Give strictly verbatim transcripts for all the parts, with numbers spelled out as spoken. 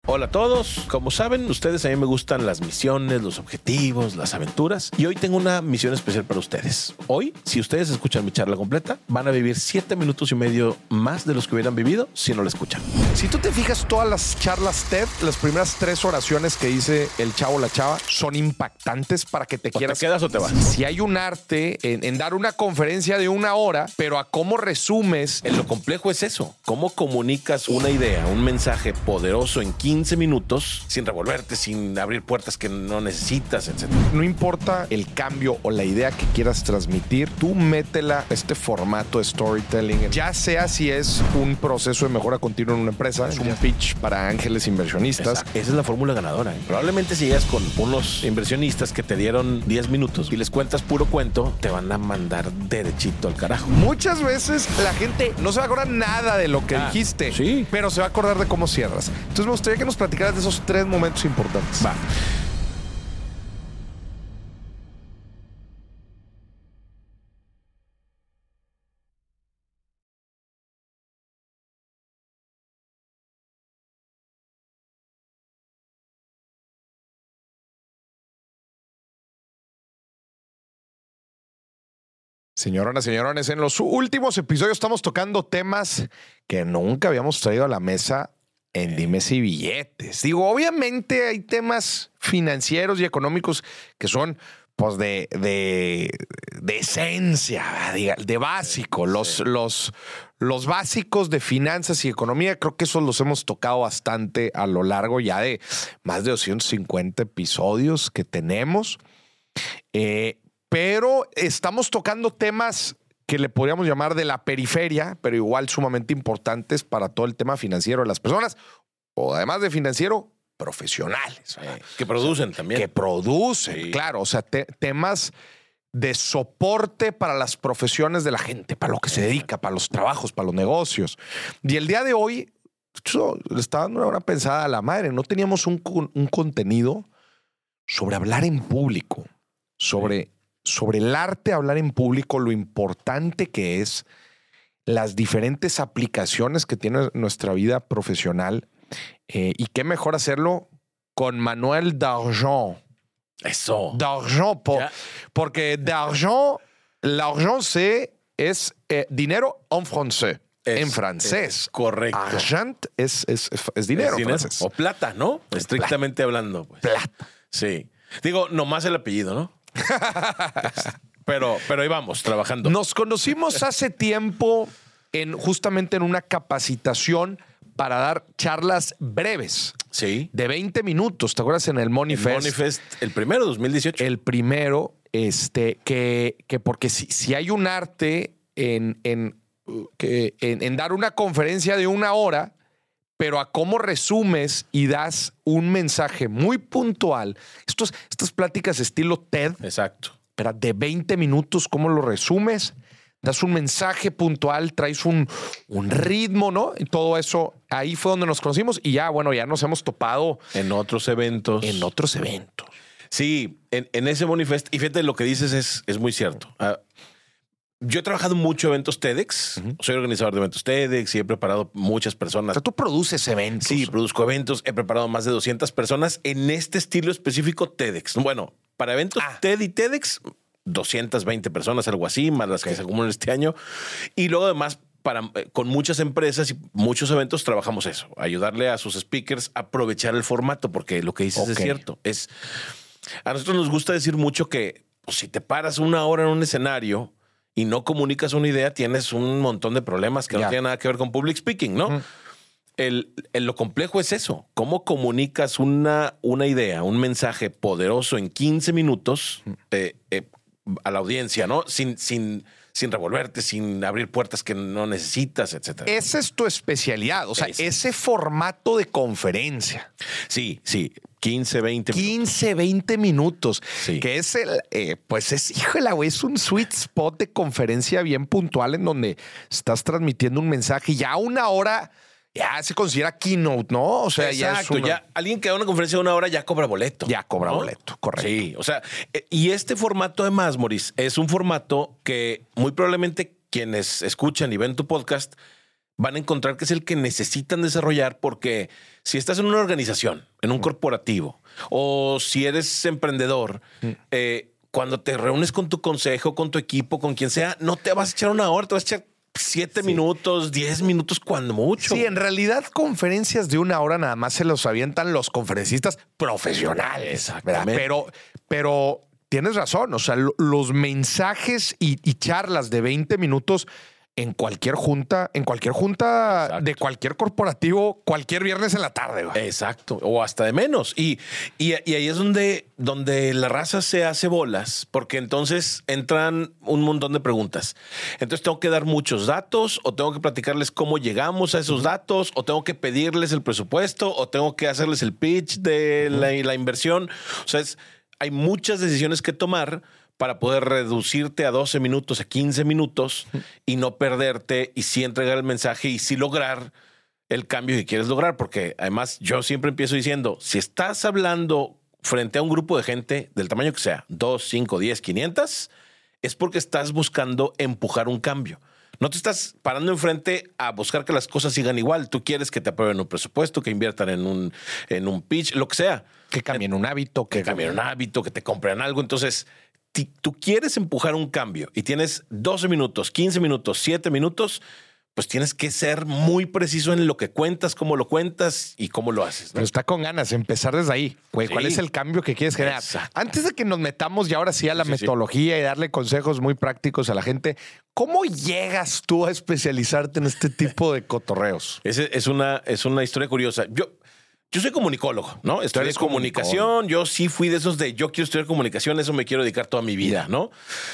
Hola a todos. Como saben, ustedes a mí me gustan las misiones, los objetivos, las aventuras. Y hoy tengo una misión especial para ustedes. Hoy, si ustedes escuchan mi charla completa, van a vivir siete minutos y medio más de los que hubieran vivido si no la escuchan. Si tú te fijas, todas las charlas TED, las primeras tres oraciones que dice el chavo o la chava son impactantes para que te O quieras. te quedas o te vas. Si hay un arte en, en dar una conferencia de una hora, pero a cómo resumes. En lo complejo es eso. ¿Cómo comunicas una idea, un mensaje poderoso en quince minutos sin revolverte, sin abrir puertas que no necesitas, etcétera? No importa el cambio o la idea que quieras transmitir, tú métela a este formato de storytelling. Ya sea si es un proceso de mejora continua en una empresa, es un pitch para ángeles inversionistas. Exacto. Esa es la fórmula ganadora. ¿eh? Probablemente si llegas con unos inversionistas que te dieron diez minutos y les cuentas puro cuento, te van a mandar derechito al carajo. Muchas veces la gente no se va a acordar nada de lo que Ah, dijiste, sí. pero se va a acordar de cómo cierras. Entonces me gustaría que nos platicaras de esos tres momentos importantes. Va. Señoronas, señorones, en los últimos episodios estamos tocando temas que nunca habíamos traído a la mesa en Dimes y Billetes. Digo, obviamente hay temas financieros y económicos que son pues de, de, de esencia, de, de básico. Sí. Los, los, los básicos de finanzas y economía, creo que esos los hemos tocado bastante a lo largo ya de más de doscientos cincuenta episodios que tenemos. Eh, Pero estamos tocando temas que le podríamos llamar de la periferia, pero igual sumamente importantes para todo el tema financiero de las personas, o además de financiero, profesionales. Eh, que producen también. Que producen, Sí. claro. O sea, te- temas de soporte para las profesiones de la gente, para lo que se dedica, para los trabajos, para los negocios. Y el día de hoy, yo le estaba dando una pensada a la madre. No teníamos un, con- un contenido sobre hablar en público, sobre... Sí. sobre el arte de hablar en público, lo importante que es, las diferentes aplicaciones que tiene nuestra vida profesional, eh, y qué mejor hacerlo con Manuel Dargent. Eso. D'argent, por, Ya. porque d'argent, l'argent c'est, es eh, dinero en francés, Es- en francés. es correcto. Argent es, es, es dinero, Es dinero. en francés. O plata, ¿no? Estrictamente hablando. Pues. Plata. Sí. Digo, nomás el apellido, ¿no? pero, pero ahí vamos, trabajando. Nos conocimos hace tiempo en justamente en una capacitación para dar charlas breves Sí. de veinte minutos. ¿Te acuerdas en el Money El Fest? Money Fest, el primero, dos mil dieciocho. El primero, este, que, que porque si, si hay un arte en, en, que, en, en dar una conferencia de una hora, pero a cómo resumes y das un mensaje muy puntual. Estos, estas pláticas estilo TED, Exacto. pero de veinte minutos, ¿cómo lo resumes? Das un mensaje puntual, traes un, un ritmo, ¿no? Y todo eso, ahí fue donde nos conocimos y ya, bueno, ya nos hemos topado En otros eventos. en otros eventos. Sí, en, en ese Money Fest. Y fíjate, lo que dices es, es muy cierto. Ah, yo he trabajado mucho eventos TEDx. Ujú. Soy organizador de eventos TEDx y he preparado muchas O personas. sea, tú produces eventos. Sí, produzco eventos. He preparado más de doscientas personas en este estilo específico TEDx. Bueno, para eventos Ah. TED y TEDx, doscientas veinte personas, algo así, más las Ok. que se acumulan este año. Y luego además, para, eh, con muchas empresas y muchos eventos trabajamos eso, ayudarle a sus speakers a aprovechar el formato, porque lo que dices Ok. es cierto. Es, a nosotros nos gusta decir mucho que pues, si te paras una hora en un escenario y no comunicas una idea, tienes un montón de problemas que Ya. no tienen nada que ver con public speaking, ¿no? Ujú. El, el- lo complejo es eso. ¿Cómo comunicas una, una idea, un mensaje poderoso en quince minutos eh, eh, a la audiencia, ¿no? Sin, sin, sin revolverte, sin abrir puertas que no necesitas, etcétera. Esa es tu especialidad. O sea, Ese. ese formato de conferencia. Sí, sí. quince, veinte. quince, veinte minutos. Sí. Que es el, eh, pues es, híjole, güey, es un sweet spot de conferencia bien puntual en donde estás transmitiendo un mensaje y ya una hora ya se considera keynote, ¿no? O sea, ya es Exacto, una- ya alguien que da una conferencia de una hora ya cobra boleto. Ya cobra ¿no? boleto, correcto. Sí, o sea, eh, y este formato además, Maurice, es un formato que muy probablemente quienes escuchan y ven tu podcast van a encontrar que es el que necesitan desarrollar, porque si estás en una organización, en un corporativo, o si eres emprendedor, eh, cuando te reúnes con tu consejo, con tu equipo, con quien sea, no te vas a echar una hora, te vas a echar siete sí. minutos, diez minutos, cuando mucho. Sí, en realidad conferencias de una hora nada más se los avientan los conferencistas profesionales. Exactamente. Pero, pero tienes razón. O sea, los mensajes y, y charlas de veinte minutos en cualquier junta, en cualquier junta Exacto. de cualquier corporativo, cualquier viernes en la tarde. Güey. Exacto. O hasta de menos. Y, y, y ahí es donde, donde la raza se hace bolas, porque entonces entran un montón de preguntas. Entonces tengo que dar muchos datos, o tengo que platicarles cómo llegamos a esos uh-huh. datos, o tengo que pedirles el presupuesto, o tengo que hacerles el pitch de uh-huh. la, la inversión. O sea, es, hay muchas decisiones que tomar para poder reducirte a doce minutos, a quince minutos y no perderte y sí entregar el mensaje y sí lograr el cambio que quieres lograr. Porque además yo siempre empiezo diciendo, si estás hablando frente a un grupo de gente del tamaño que sea, dos, cinco, diez, quinientas, es porque estás buscando empujar un cambio. No te estás parando enfrente a buscar que las cosas sigan igual. Tú quieres que te aprueben un presupuesto, que inviertan en un, en un pitch, lo que sea. Que cambien un hábito. Que, que cambien un hábito, que te compren algo. Entonces, si tú quieres empujar un cambio y tienes doce minutos, quince minutos, siete minutos, pues tienes que ser muy preciso en lo que cuentas, cómo lo cuentas y cómo lo haces, ¿no? Pero está con ganas, empezar desde ahí. Güey, Sí. ¿cuál es el cambio que quieres generar? Exacto. Antes de que nos metamos ya ahora sí a la Sí, sí. metodología y darle consejos muy prácticos a la gente, ¿cómo llegas tú a especializarte en este tipo de cotorreos? Ese es una, es una historia curiosa. Yo, yo soy comunicólogo, ¿no? Estudié Eres comunicación. Yo sí fui de esos de yo quiero estudiar comunicación, eso me quiero dedicar toda mi vida, ¿no?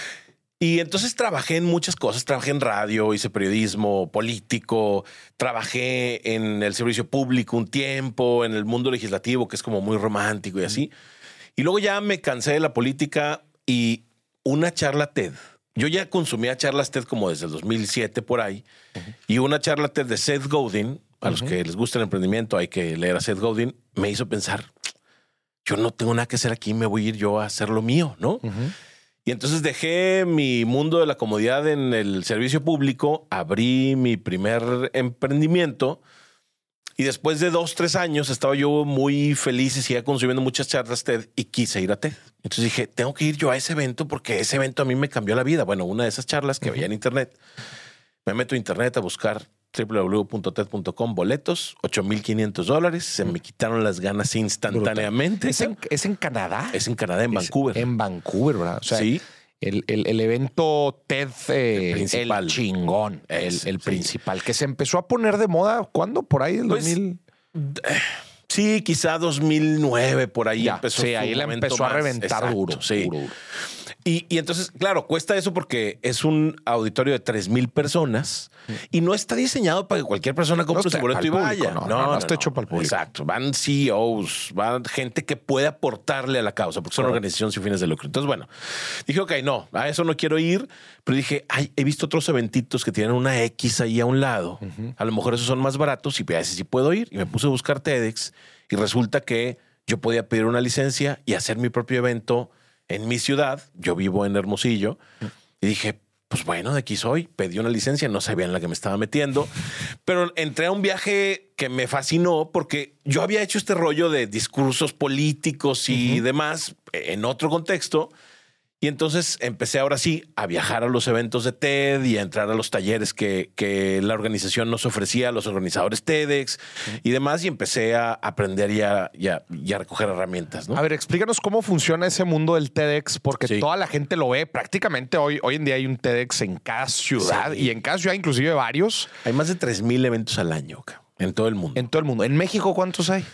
Y entonces trabajé en muchas cosas. Trabajé en radio, hice periodismo político, trabajé en el servicio público un tiempo, en el mundo legislativo, que es como muy romántico y así. Y luego ya me cansé de la política y una charla TED. Yo ya consumía charlas TED como desde el dos mil siete por ahí. Uh-huh. Y una charla TED de Seth Godin, a uh-huh. los que les gusta el emprendimiento hay que leer a Seth Godin, me hizo pensar, yo no tengo nada que hacer aquí, me voy a ir yo a hacer lo mío, ¿no? Uh-huh. Y entonces dejé mi mundo de la comodidad en el servicio público, abrí mi primer emprendimiento y después de dos, tres años estaba yo muy feliz y seguía consumiendo muchas charlas TED y quise ir a TED. Entonces dije, tengo que ir yo a ese evento porque ese evento a mí me cambió la vida. Bueno, una de esas charlas que uh-huh. veía en internet, me meto a internet a buscar doble u doble u doble u punto ted punto com, boletos, ocho mil quinientos dólares. Se me quitaron las ganas instantáneamente. ¿Es en, ¿Es en Canadá? Es en Canadá, en es Vancouver. En Vancouver, ¿verdad? O sea, sí. El, el, el evento TED, eh, el, principal. el chingón, es, el, el sí. principal, que se empezó a poner de moda, ¿cuándo? ¿Por ahí? ¿El pues, dos mil? Sí, quizá dos mil nueve, por ahí ya, empezó. Sí, ahí la empezó más. a reventar Exacto, duro. Sí. Duro. Y, y entonces, claro, cuesta eso porque es un auditorio de tres mil personas y no está diseñado para que cualquier persona compre no su boleto y vaya. No, no, no, no, no, no está no. hecho para el público. Exacto. Van C E Os, van gente que puede aportarle a la causa porque son organizaciones sin fines de lucro. Entonces, bueno, dije, ok, no, a eso no quiero ir, pero dije, ay, he visto otros eventitos que tienen una X ahí a un lado. Uh-huh. A lo mejor esos son más baratos y a ese sí puedo ir. Y me puse a buscar TEDx y resulta que yo podía pedir una licencia y hacer mi propio evento en mi ciudad. Yo vivo en Hermosillo y dije, pues bueno, de aquí soy. Pedí una licencia, no sabía en la que me estaba metiendo, pero entré a un viaje que me fascinó porque yo había hecho este rollo de discursos políticos y uh-huh. demás en otro contexto. Y entonces empecé ahora sí a viajar a los eventos de TED y a entrar a los talleres que, que la organización nos ofrecía a los organizadores TEDx uh-huh. y demás. Y empecé a aprender y a, y a, y a recoger herramientas, ¿no? A ver, explícanos cómo funciona ese mundo del TEDx, porque sí. toda la gente lo ve. Prácticamente hoy, hoy en día hay un TEDx en cada ciudad sí. y en cada ciudad inclusive varios. Hay más de tres mil eventos al año en todo el mundo. En todo el mundo. ¿En México cuántos hay?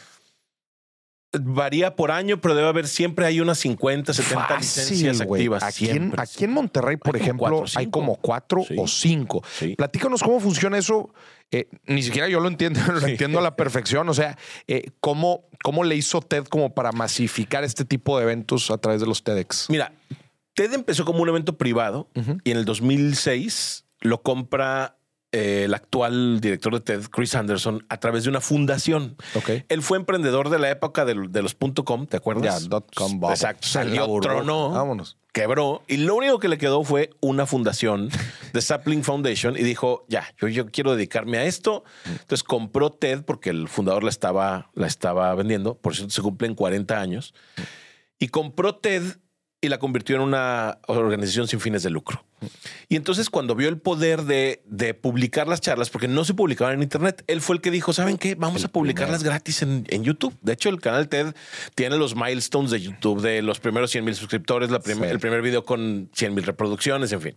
Varía por año, pero debe haber siempre hay unas cincuenta, setenta Fácil, licencias wey. activas. Aquí en, aquí en Monterrey, por hay ejemplo, cuatro, hay como cuatro sí. o cinco. Sí. Platícanos cómo funciona eso. Eh, ni siquiera yo lo entiendo, lo sí. entiendo a la perfección. O sea, eh, ¿cómo, ¿cómo le hizo TED como para masificar este tipo de eventos a través de los TEDx? Mira, TED empezó como un evento privado uh-huh. y en el dos mil seis lo compra eh, el actual director de TED, Chris Anderson, a través de una fundación. Okay. Él fue emprendedor de la época de, de los .com, ¿te acuerdas? Ya, dot com, Bob. Exacto. Salió, tronó, vámonos. Quebró y lo único que le quedó fue una fundación de Sapling Foundation y dijo, ya, yo, yo quiero dedicarme a esto. Entonces compró TED porque el fundador la estaba, la estaba vendiendo. Por cierto, se cumplen cuarenta años. Y compró TED y la convirtió en una organización sin fines de lucro. Y entonces cuando vio el poder de, de publicar las charlas, porque no se publicaban en Internet, él fue el que dijo, ¿saben qué? Vamos el a publicarlas primero. gratis en, en YouTube. De hecho, el canal TED tiene los milestones de YouTube de los primeros cien mil suscriptores, la prim sí. el primer video con cien mil reproducciones, en fin.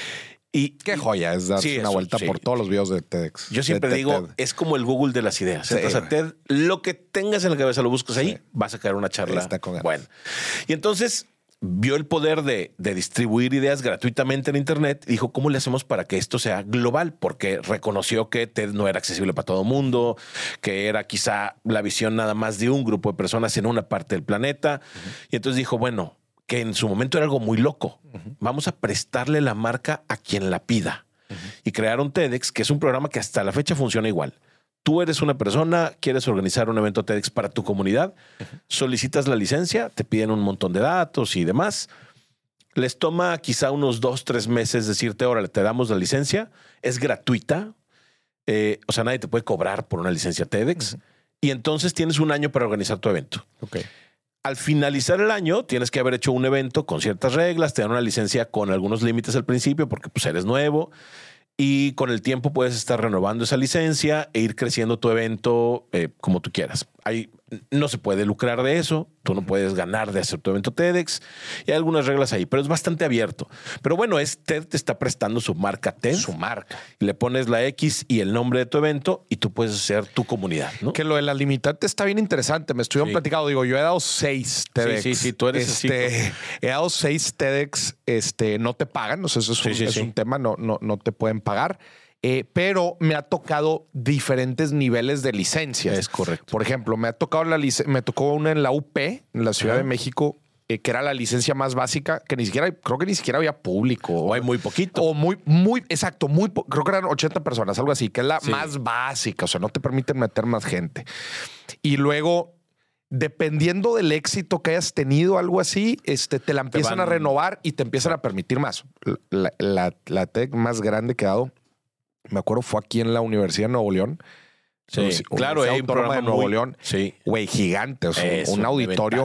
Y qué joya es darse sí, una eso, vuelta sí. por todos los videos de TEDx. Yo siempre de digo, TED. es como el Google de las ideas. Sí, Entras a TED, lo que tengas en la cabeza lo buscas ahí, sí. vas a caer una charla buena. Y entonces vio el poder de, de distribuir ideas gratuitamente en Internet y dijo, ¿cómo le hacemos para que esto sea global? Porque reconoció que TED no era accesible para todo el mundo, que era quizá la visión nada más de un grupo de personas en una parte del planeta. Uh-huh. Y entonces dijo, bueno, que en su momento era algo muy loco. Uh-huh. Vamos a prestarle la marca a quien la pida. Uh-huh. Y crearon TEDx, que es un programa que hasta la fecha funciona igual. Tú eres una persona, quieres organizar un evento TEDx para tu comunidad, uh-huh. solicitas la licencia, te piden un montón de datos y demás. Les toma quizá unos dos, tres meses decirte, órale, te damos la licencia. Es gratuita. Eh, o sea, nadie te puede cobrar por una licencia TEDx. Uh-huh. Y entonces tienes un año para organizar tu evento. Okay. Al finalizar el año, tienes que haber hecho un evento con ciertas reglas, te dan una licencia con algunos límites al principio porque pues, eres nuevo. Y con el tiempo puedes estar renovando esa licencia e ir creciendo tu evento eh, como tú quieras. Hay, no se puede lucrar de eso. Tú no puedes ganar de hacer tu evento TEDx. Y hay algunas reglas ahí, pero es bastante abierto. Pero bueno, es TED te está prestando su marca TED. Su marca. Y le pones la X y el nombre de tu evento y tú puedes hacer tu comunidad, ¿no? Que lo de la limitante está bien interesante. Me estuvieron sí. platicando. Digo, yo he dado seis TEDx. Sí, sí, sí. Tú eres este, así. He dado seis TEDx. Este, no te pagan. O sea, eso es, sí, un, sí, es sí. un tema. No, no, no te pueden pagar. Eh, pero me ha tocado diferentes niveles de licencias. Es correcto. Por ejemplo, me ha tocado la me tocó una en la U P, en la Ciudad uh-huh. de México, eh, que era la licencia más básica, que ni siquiera, creo que ni siquiera había público. O hay muy poquito. O muy, muy, exacto, muy, creo que eran ochenta personas, algo así, que es la sí. más básica. O sea, no te permiten meter más gente. Y luego, dependiendo del éxito que hayas tenido, algo así, este, te la empiezan te a renovar y te empiezan a permitir más. La, la, la TED más grande que he dado, me acuerdo, fue aquí en la Universidad de Nuevo León. Sí, sí claro, hay un programa de Nuevo muy, León. Sí. Güey, gigante. O sea, Eso, un auditorio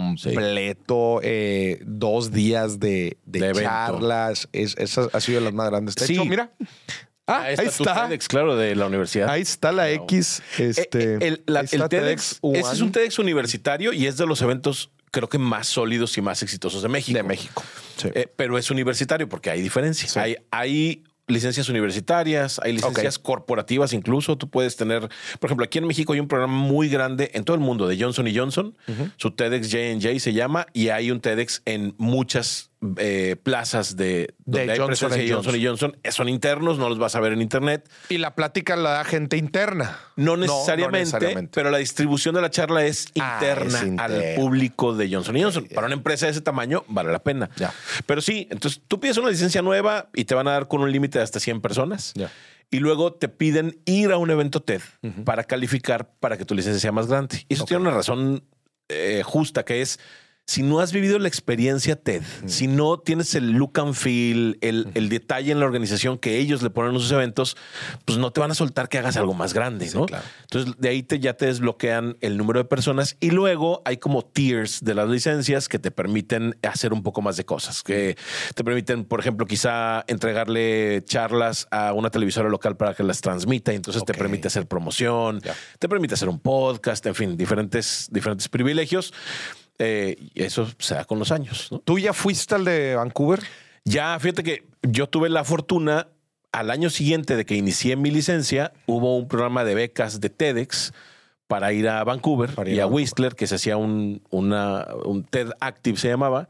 completo, sí. eh, dos días de, de, de charlas. Es, esa ha sido de las más grandes. De sí. hecho, mira. Ah, ahí está. Ahí está. TEDx, claro, de la universidad. Ahí está la no. X. Este, el, el, la, el TEDx, TEDx ese es un TEDx universitario y es de los eventos, creo que más sólidos y más exitosos de México. De México. Sí. Eh, pero es universitario porque hay diferencias. Sí. Hay, hay licencias universitarias, hay licencias okay. corporativas incluso. Tú puedes tener, por ejemplo, aquí en México hay un programa muy grande en todo el mundo de Johnson y Johnson. Uh-huh. Su TEDx J and J se llama y hay un TEDx en muchas eh, plazas de, donde de hay Johnson, presencia de Johnson y Johnson. Son internos, no los vas a ver en internet. Y la plática la da gente interna. No necesariamente, no, no necesariamente. Pero la distribución de la charla es interna ah, es al público de Johnson y Johnson. Para una empresa de ese tamaño vale la pena. Ya. Pero sí, entonces tú pides una licencia nueva y te van a dar con un límite de hasta cien personas. Ya. Y luego te piden ir a un evento TED uh-huh. para calificar para que tu licencia sea más grande. Y eso okay. tiene una razón eh, justa, que es si no has vivido la experiencia TED, uh-huh. si no tienes el look and feel, el, uh-huh. el detalle en la organización que ellos le ponen a sus eventos, pues no te van a soltar que hagas algo más grande, sí, ¿no? Claro. Entonces de ahí te, ya te desbloquean el número de personas y luego hay como tiers de las licencias que te permiten hacer un poco más de cosas, que te permiten, por ejemplo, quizá entregarle charlas a una televisora local para que las transmita y entonces okay. te permite hacer promoción, yeah. te permite hacer un podcast, en fin, diferentes, diferentes privilegios. Eh, y eso se da con los años, ¿no? ¿Tú ya fuiste al de Vancouver? Ya, fíjate que yo tuve la fortuna, al año siguiente de que inicié mi licencia, hubo un programa de becas de TEDx para ir a Vancouver para y a, a Whistler, que se hacía un, una, un TED Active, se llamaba,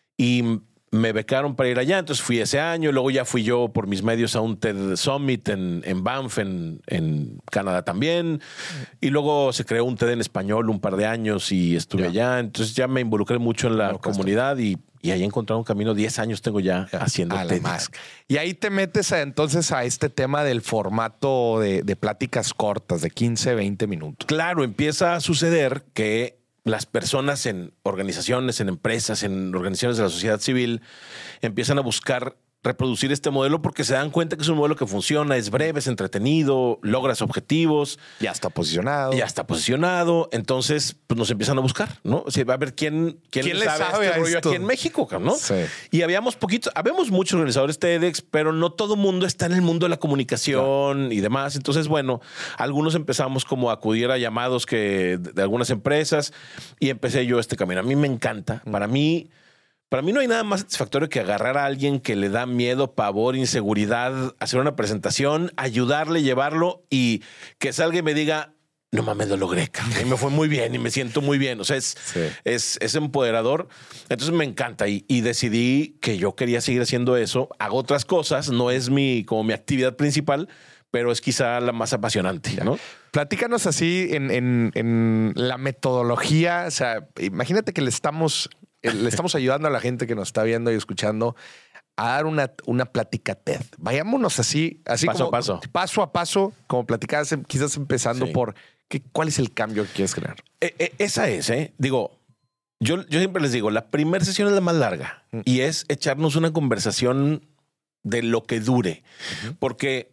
y me becaron para ir allá. Entonces fui ese año, luego ya fui yo por mis medios a un TED Summit en, en Banff, en, en Canadá también. Y luego se creó un TED en español un par de años y estuve ya. allá. Entonces ya me involucré mucho en la no, comunidad y, Y ahí he encontrado un camino. diez años tengo ya haciendo TEDx. Y ahí te metes a, entonces a este tema del formato de, de pláticas cortas de quince, veinte minutos. Claro, empieza a suceder que las personas en organizaciones, en empresas, en organizaciones de la sociedad civil empiezan a buscar reproducir este modelo porque se dan cuenta que es un modelo que funciona, es breve, es entretenido, logras objetivos. Ya está posicionado. Ya está posicionado. Entonces, pues nos empiezan a buscar, ¿no? O sea, va a ver quién, quién, ¿Quién le sabe, sabe este rollo esto? Aquí en México, ¿no? Sí. Y habíamos poquitos, habemos muchos organizadores TEDx, pero no todo mundo está en el mundo de la comunicación no. y demás. Entonces, bueno, algunos empezamos como a acudir a llamados que de, de algunas empresas y empecé yo este camino. A mí me encanta. Mm. Para mí... Para mí no hay nada más satisfactorio que agarrar a alguien que le da miedo, pavor, inseguridad, hacer una presentación, ayudarle, llevarlo y que salga y me diga, no mames, lo logré. Y me fue muy bien y me siento muy bien. O sea, es, sí. es, es empoderador. Entonces me encanta y, y decidí que yo quería seguir haciendo eso. Hago otras cosas, no es mi, como mi actividad principal, pero es quizá la más apasionante, ¿no? Platícanos así en, en, en la metodología. O sea, imagínate que le estamos... Le estamos ayudando a la gente que nos está viendo y escuchando a dar una, una plática TED. Vayámonos así, así paso como a paso. Paso a paso, como platicabas, quizás empezando sí. por ¿qué, cuál es el cambio que quieres crear. Eh, eh, esa es, ¿eh? Digo, yo, yo siempre les digo, la primera sesión es la más larga mm. y es echarnos una conversación de lo que dure. Uh-huh. Porque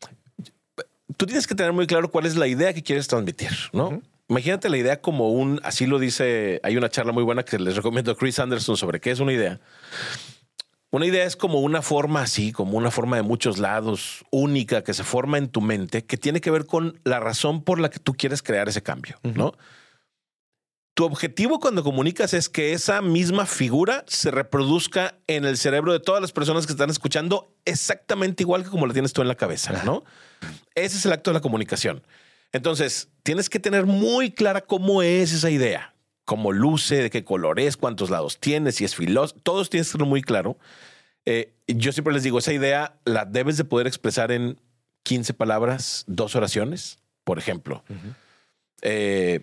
tú tienes que tener muy claro cuál es la idea que quieres transmitir, ¿no? Uh-huh. Imagínate la idea como un, así lo dice, hay una charla muy buena que les recomiendo a Chris Anderson sobre qué es una idea. Una idea es como una forma así, como una forma de muchos lados, única, que se forma en tu mente, que tiene que ver con la razón por la que tú quieres crear ese cambio, uh-huh. ¿no? Tu objetivo cuando comunicas es que esa misma figura se reproduzca en el cerebro de todas las personas que están escuchando exactamente igual que como la tienes tú en la cabeza, ¿no? Ese es el acto de la comunicación. Entonces, tienes que tener muy clara cómo es esa idea, cómo luce, de qué color es, cuántos lados tiene, si es filoso, todos tienes que tenerlo muy claro. Eh, yo siempre les digo, esa idea la debes de poder expresar en quince palabras, dos oraciones, por ejemplo. Uh-huh. Eh,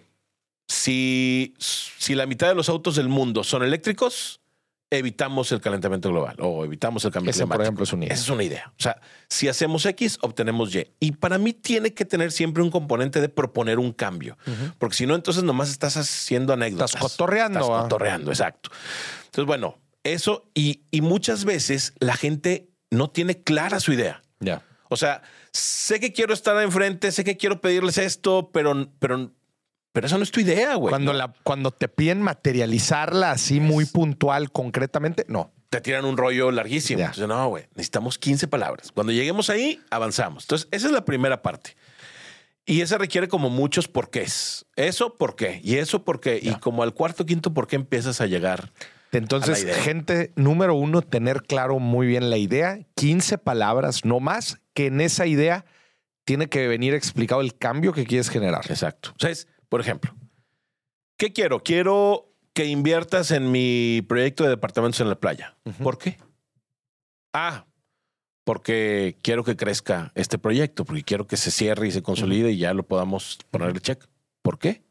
si, si la mitad de los autos del mundo son eléctricos, evitamos el calentamiento global o evitamos el cambio Esa, climático. Por ejemplo, es una idea. Esa es una idea. O sea, si hacemos X, obtenemos Y. Y para mí tiene que tener siempre un componente de proponer un cambio. Uh-huh. Porque si no, entonces nomás estás haciendo anécdotas. Estás cotorreando. Estás cotorreando, exacto. Entonces, bueno, eso y, y muchas veces la gente no tiene clara su idea. Ya. Yeah. O sea, sé que quiero estar enfrente, sé que quiero pedirles esto, pero... pero Pero esa no es tu idea, güey. Cuando, ¿no? la, cuando te piden materializarla así muy puntual, concretamente, no. Te tiran un rollo larguísimo. Yeah. Entonces, no, güey, necesitamos quince palabras. Cuando lleguemos ahí, avanzamos. Entonces, esa es la primera parte. Y esa requiere como muchos porqués. Eso, ¿por qué? Y eso, ¿por qué? Yeah. Y como al cuarto, quinto, ¿por qué empiezas a llegar? Entonces, gente, número uno, tener claro muy bien la idea. quince palabras, no más, que en esa idea tiene que venir explicado el cambio que quieres generar. Exacto. O sea, es... Por ejemplo, ¿qué quiero? Quiero que inviertas en mi proyecto de departamentos en la playa. Uh-huh. ¿Por qué? Ah, porque quiero que crezca este proyecto, porque quiero que se cierre y se consolide uh-huh. y ya lo podamos ponerle check. ¿Por qué?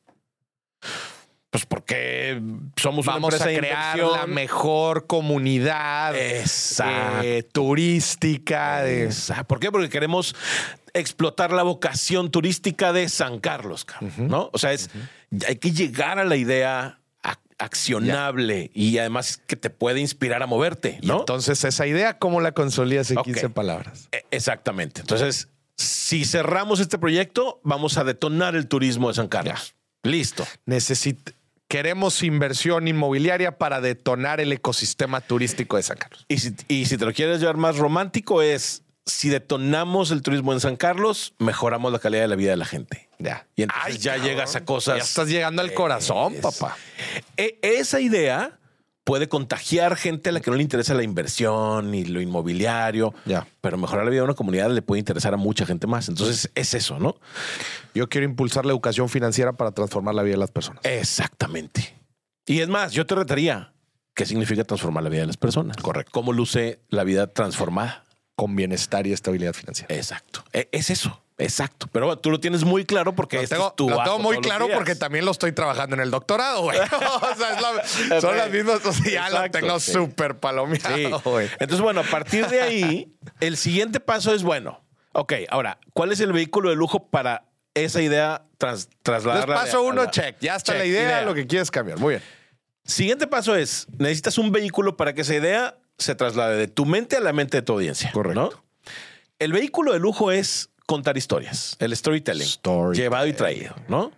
Pues porque somos Vamos una empresa a crear de la mejor comunidad eh, turística. De... ¿Por qué? Porque queremos explotar la vocación turística de San Carlos, uh-huh. ¿no? O sea, es, uh-huh. hay que llegar a la idea accionable yeah. y además que te puede inspirar a moverte, ¿no? Y entonces, esa idea, ¿cómo la consolidas en okay. quince palabras? Exactamente. Entonces, si cerramos este proyecto, vamos a detonar el turismo de San Carlos. Yeah. Listo. Necesito... Queremos inversión inmobiliaria para detonar el ecosistema turístico de San Carlos. Y si, y si te lo quieres llevar más romántico es, si detonamos el turismo en San Carlos, mejoramos la calidad de la vida de la gente. Ya. Y entonces Ay, ya cabrón. llegas a cosas... Ya estás llegando al corazón, es, papá. E, esa idea puede contagiar gente a la que no le interesa la inversión y lo inmobiliario, ya. pero mejorar la vida de una comunidad le puede interesar a mucha gente más. Entonces es eso, ¿no? Yo quiero impulsar la educación financiera para transformar la vida de las personas. Exactamente. Y es más, yo te retaría, ¿qué significa transformar la vida de las personas? Correcto. ¿Cómo luce la vida transformada? con bienestar y estabilidad financiera. Exacto. E- Es eso. Exacto. Pero bueno, tú lo tienes muy claro porque Lo este tengo, es tu lo bajo tengo muy todos los claro días. porque también lo estoy trabajando en el doctorado, güey. O sea, es la- son las mismas. O sea, ya lo Exacto, tengo sí. súper palomeado, Sí. güey. Entonces, bueno, a partir de ahí, el siguiente paso es, bueno, ok, ahora, ¿cuál es el vehículo de lujo para esa idea tras, trasladarla? Entonces, paso a- a uno, la- check. Ya está check, la idea, lo que quieres cambiar. Muy bien. Siguiente paso es, necesitas un vehículo para que esa idea se traslade de tu mente a la mente de tu audiencia. Correcto. ¿No? El vehículo de lujo es contar historias, el storytelling, Storytelling. llevado y traído, ¿no?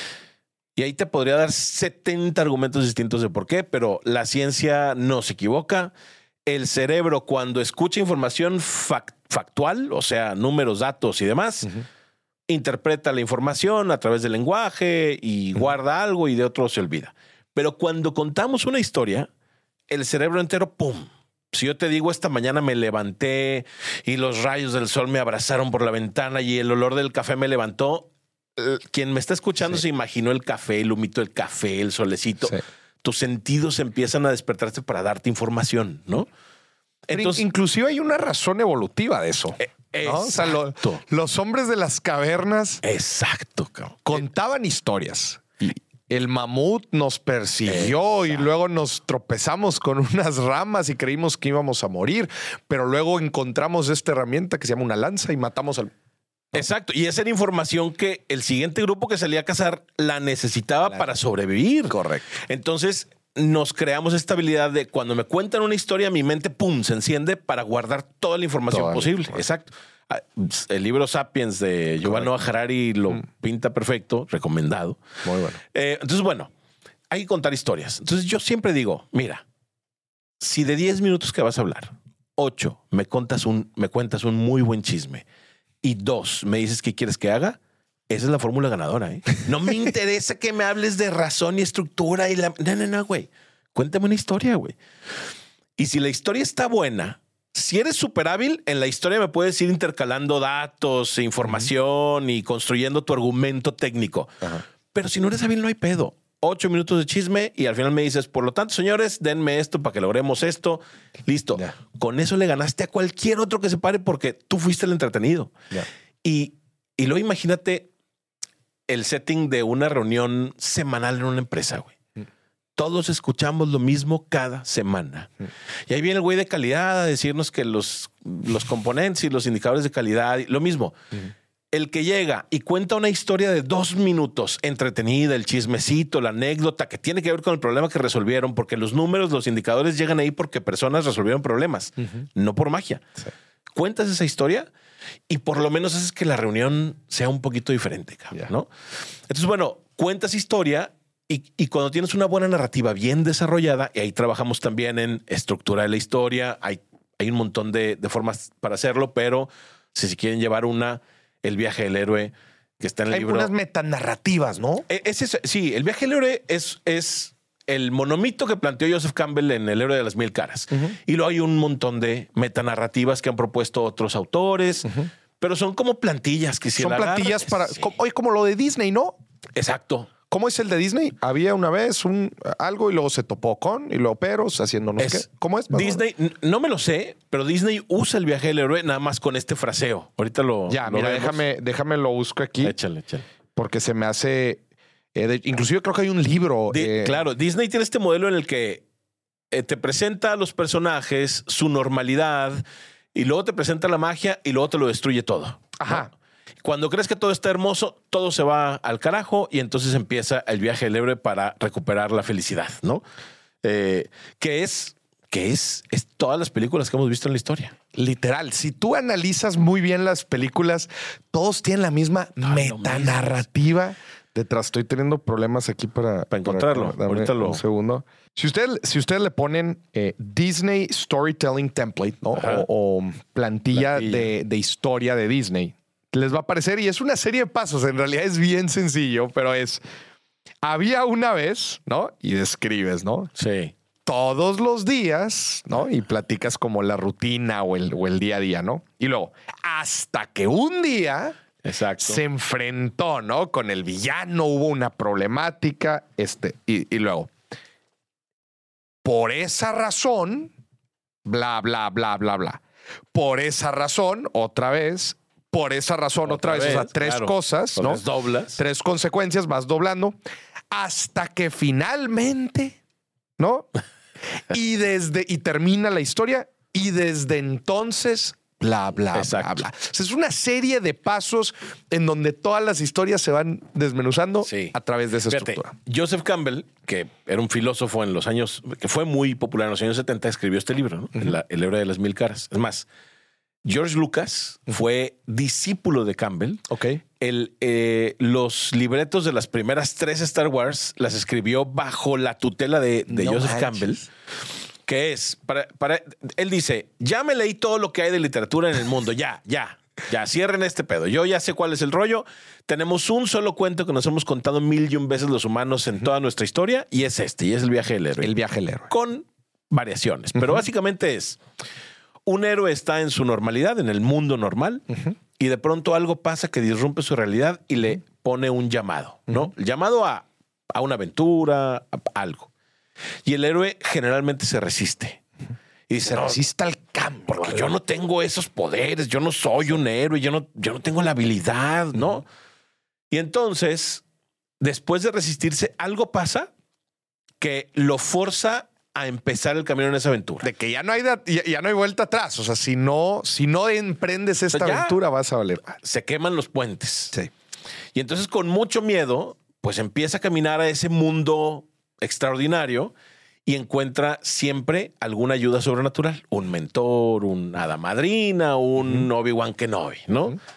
Y ahí te podría dar setenta argumentos distintos de por qué, pero la ciencia no se equivoca. El cerebro, cuando escucha información fac- factual, o sea, números, datos y demás, uh-huh. interpreta la información a través del lenguaje y uh-huh. guarda algo y de otro se olvida. Pero cuando contamos una historia, el cerebro entero, ¡pum! Si yo te digo, esta mañana me levanté y los rayos del sol me abrazaron por la ventana y el olor del café me levantó, quien me está escuchando sí. se imaginó el café, el humito del café, el solecito. Sí. Tus sentidos empiezan a despertarse para darte información, ¿no? Entonces, inclusive hay una razón evolutiva de eso. Eh, ¿no? O sea, lo, los hombres de las cavernas exacto, contaban historias. Y el mamut nos persiguió exacto. y luego nos tropezamos con unas ramas y creímos que íbamos a morir, pero luego encontramos esta herramienta que se llama una lanza y matamos al... Exacto. Y esa era información que el siguiente grupo que salía a cazar la necesitaba claro. para sobrevivir. Correcto. Entonces nos creamos esta habilidad de cuando me cuentan una historia, mi mente, pum, se enciende para guardar toda la información toda posible. La información. Exacto. El libro Sapiens de Yuval Noah Harari lo mm. pinta perfecto, recomendado. Muy bueno. Eh, entonces, bueno, hay que contar historias. Entonces yo siempre digo, mira, si de diez minutos que vas a hablar, ocho me, contas un, me cuentas un muy buen chisme y dos, me dices qué quieres que haga, esa es la fórmula ganadora. ¿eh? No me interesa que me hables de razón y estructura y la... No, no, no, güey. Cuéntame una historia, güey. Y si la historia está buena, si eres súper hábil, en la historia me puedes ir intercalando datos, información uh-huh. y construyendo tu argumento técnico. Uh-huh. Pero si no eres hábil, no hay pedo. Ocho minutos de chisme y al final me dices, por lo tanto, señores, denme esto para que logremos esto. Listo. Yeah. Con eso le ganaste a cualquier otro que se pare porque tú fuiste el entretenido. Yeah. Y, y luego imagínate el setting de una reunión semanal en una empresa, güey. Mm. Todos escuchamos lo mismo cada semana. Mm. Y ahí viene el güey de calidad a decirnos que los, los componentes y los indicadores de calidad, lo mismo. Mm. El que llega y cuenta una historia de dos minutos entretenida, el chismecito, la anécdota que tiene que ver con el problema que resolvieron, porque los números, los indicadores llegan ahí porque personas resolvieron problemas, uh-huh. no por magia. Sí. Cuentas esa historia y por lo menos haces que la reunión sea un poquito diferente, cabrón, yeah. ¿no? Entonces, bueno, cuentas historia y, y cuando tienes una buena narrativa bien desarrollada, y ahí trabajamos también en estructura de la historia, hay, hay un montón de, de formas para hacerlo, pero si se quieren llevar una... El viaje del héroe que está en el Hay libro. Hay unas metanarrativas, ¿no? Es, es, sí, el viaje del héroe es, es el monomito que planteó Joseph Campbell en El héroe de las mil caras. Uh-huh. Y luego hay un montón de metanarrativas que han propuesto otros autores, uh-huh. pero son como plantillas que si Son la plantillas agarras, para... sí. Como, oye, como lo de Disney, ¿no? Exacto. ¿Cómo es el de Disney? Había una vez un algo y luego se topó con y luego peros haciendo no sé qué. ¿Cómo es? Disney, no me lo sé, pero Disney usa el viaje del héroe nada más con este fraseo. Ahorita lo Ya, lo mira, vemos. déjame, déjame lo busco aquí. Échale, échale. Porque se me hace... Eh, de, inclusive creo que hay un libro. Di, eh, claro, Disney tiene este modelo en el que eh, te presenta a los personajes, su normalidad, y luego te presenta la magia y luego te lo destruye todo. Ajá. ¿no? Cuando crees que todo está hermoso, todo se va al carajo y entonces empieza el viaje del héroe para recuperar la felicidad, ¿no? Eh, que es, que es, es todas las películas que hemos visto en la historia. Literal, si tú analizas muy bien las películas, todos tienen la misma no, metanarrativa. Detrás estoy teniendo problemas aquí para, para encontrarlo. Para, Ahorita un lo... segundo. Si usted, si ustedes le ponen eh, Disney Storytelling Template, ¿no? o, o plantilla, plantilla. De, de historia de Disney, les va a aparecer y es una serie de pasos. En realidad es bien sencillo, pero es había una vez, ¿no? Y describes, ¿no? Sí. Todos los días, ¿no? Y platicas como la rutina o el, o el día a día, ¿no? Y luego, hasta que un día Exacto. se enfrentó, ¿no? Con el villano, hubo una problemática, este, y, y luego, por esa razón, bla, bla, bla, bla, bla. por esa razón, otra vez, por esa razón, otra, otra vez, vez, o sea, tres claro. cosas, ¿no? Doblas. Tres consecuencias, vas doblando, hasta que finalmente, ¿no? y desde, y termina la historia, y desde entonces, bla, bla, Exacto. bla, bla. O sea, es una serie de pasos en donde todas las historias se van desmenuzando sí. a través de esa Fíjate, estructura. Joseph Campbell, que era un filósofo en los años, que fue muy popular en los años setenta, escribió este libro, ¿no? Uh-huh. La, El héroe de las mil caras. Es más, George Lucas uh-huh. fue discípulo de Campbell. Ok. El, eh, los libretos de las primeras tres Star Wars las escribió bajo la tutela de, de no Joseph manches. Campbell. Que es, para, para, él dice, ya me leí todo lo que hay de literatura en el mundo, ya, ya, ya, cierren este pedo. Yo ya sé cuál es el rollo. Tenemos un solo cuento que nos hemos contado mil y un veces los humanos en uh-huh. toda nuestra historia y es este, y es el viaje del héroe. El viaje del héroe. Con variaciones, uh-huh. pero básicamente es, un héroe está en su normalidad, en el mundo normal, uh-huh. y de pronto algo pasa que disrumpe su realidad y le pone un llamado, ¿no? Uh-huh. Llamado a, a una aventura, a algo. Y el héroe generalmente se resiste. Y dice, se resiste al cambio. Porque yo no tengo esos poderes, yo no soy un héroe, yo no, yo no tengo la habilidad, ¿no? Y entonces, después de resistirse, algo pasa que lo forza a empezar el camino en esa aventura. De que ya no hay, ya, ya no hay vuelta atrás. O sea, si no, si no emprendes esta o sea, aventura, vas a valer. Se queman los puentes. Sí. Y entonces, con mucho miedo, pues empieza a caminar a ese mundo extraordinario y encuentra siempre alguna ayuda sobrenatural, un mentor, una hada madrina, un uh-huh. Obi-Wan Kenobi, ¿no? Uh-huh.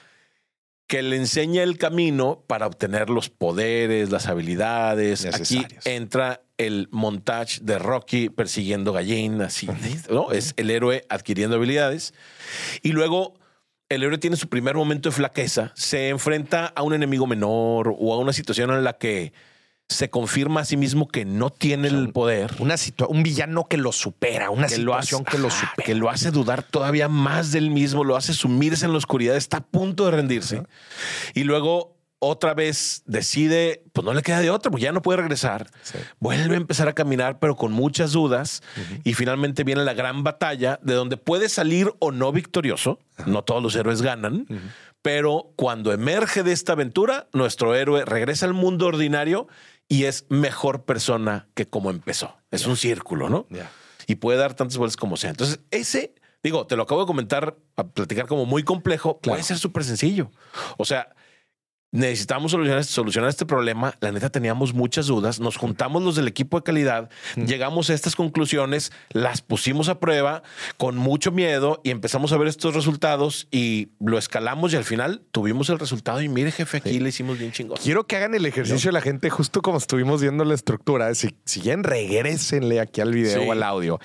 Que le enseña el camino para obtener los poderes, las habilidades. Aquí entra el montaje de Rocky persiguiendo gallinas, uh-huh. ¿no? Uh-huh. Es el héroe adquiriendo habilidades. Y luego el héroe tiene su primer momento de flaqueza, se enfrenta a un enemigo menor o a una situación en la que se confirma a sí mismo que no tiene o sea, el poder. Una situa- un villano que lo supera, una que situación lo hace, que lo ajá, supera. Que lo hace dudar todavía más del mismo, lo hace sumirse en la oscuridad, está a punto de rendirse. Uh-huh. Y luego otra vez decide, pues no le queda de otra, porque ya no puede regresar. Sí. Vuelve a empezar a caminar, pero con muchas dudas. Uh-huh. Y finalmente viene la gran batalla de donde puede salir o no victorioso. Uh-huh. No todos los héroes ganan. Uh-huh. Pero cuando emerge de esta aventura, nuestro héroe regresa al mundo ordinario y es mejor persona que como empezó. Es yeah. un círculo, ¿no? Yeah. Y puede dar tantas vueltas como sea. Entonces, ese, digo, te lo acabo de comentar, a platicar como muy complejo, claro. puede ser súper sencillo. O sea, necesitamos solucionar, solucionar este problema. La neta, teníamos muchas dudas. Nos juntamos los del equipo de calidad, mm. llegamos a estas conclusiones, las pusimos a prueba con mucho miedo y empezamos a ver estos resultados y lo escalamos y al final tuvimos el resultado. Y mire, jefe, aquí sí. le hicimos bien chingón. Quiero que hagan el ejercicio ¿no? la gente, justo como estuvimos viendo la estructura. Si, si quieren, regrésenle aquí al video sí. o al audio.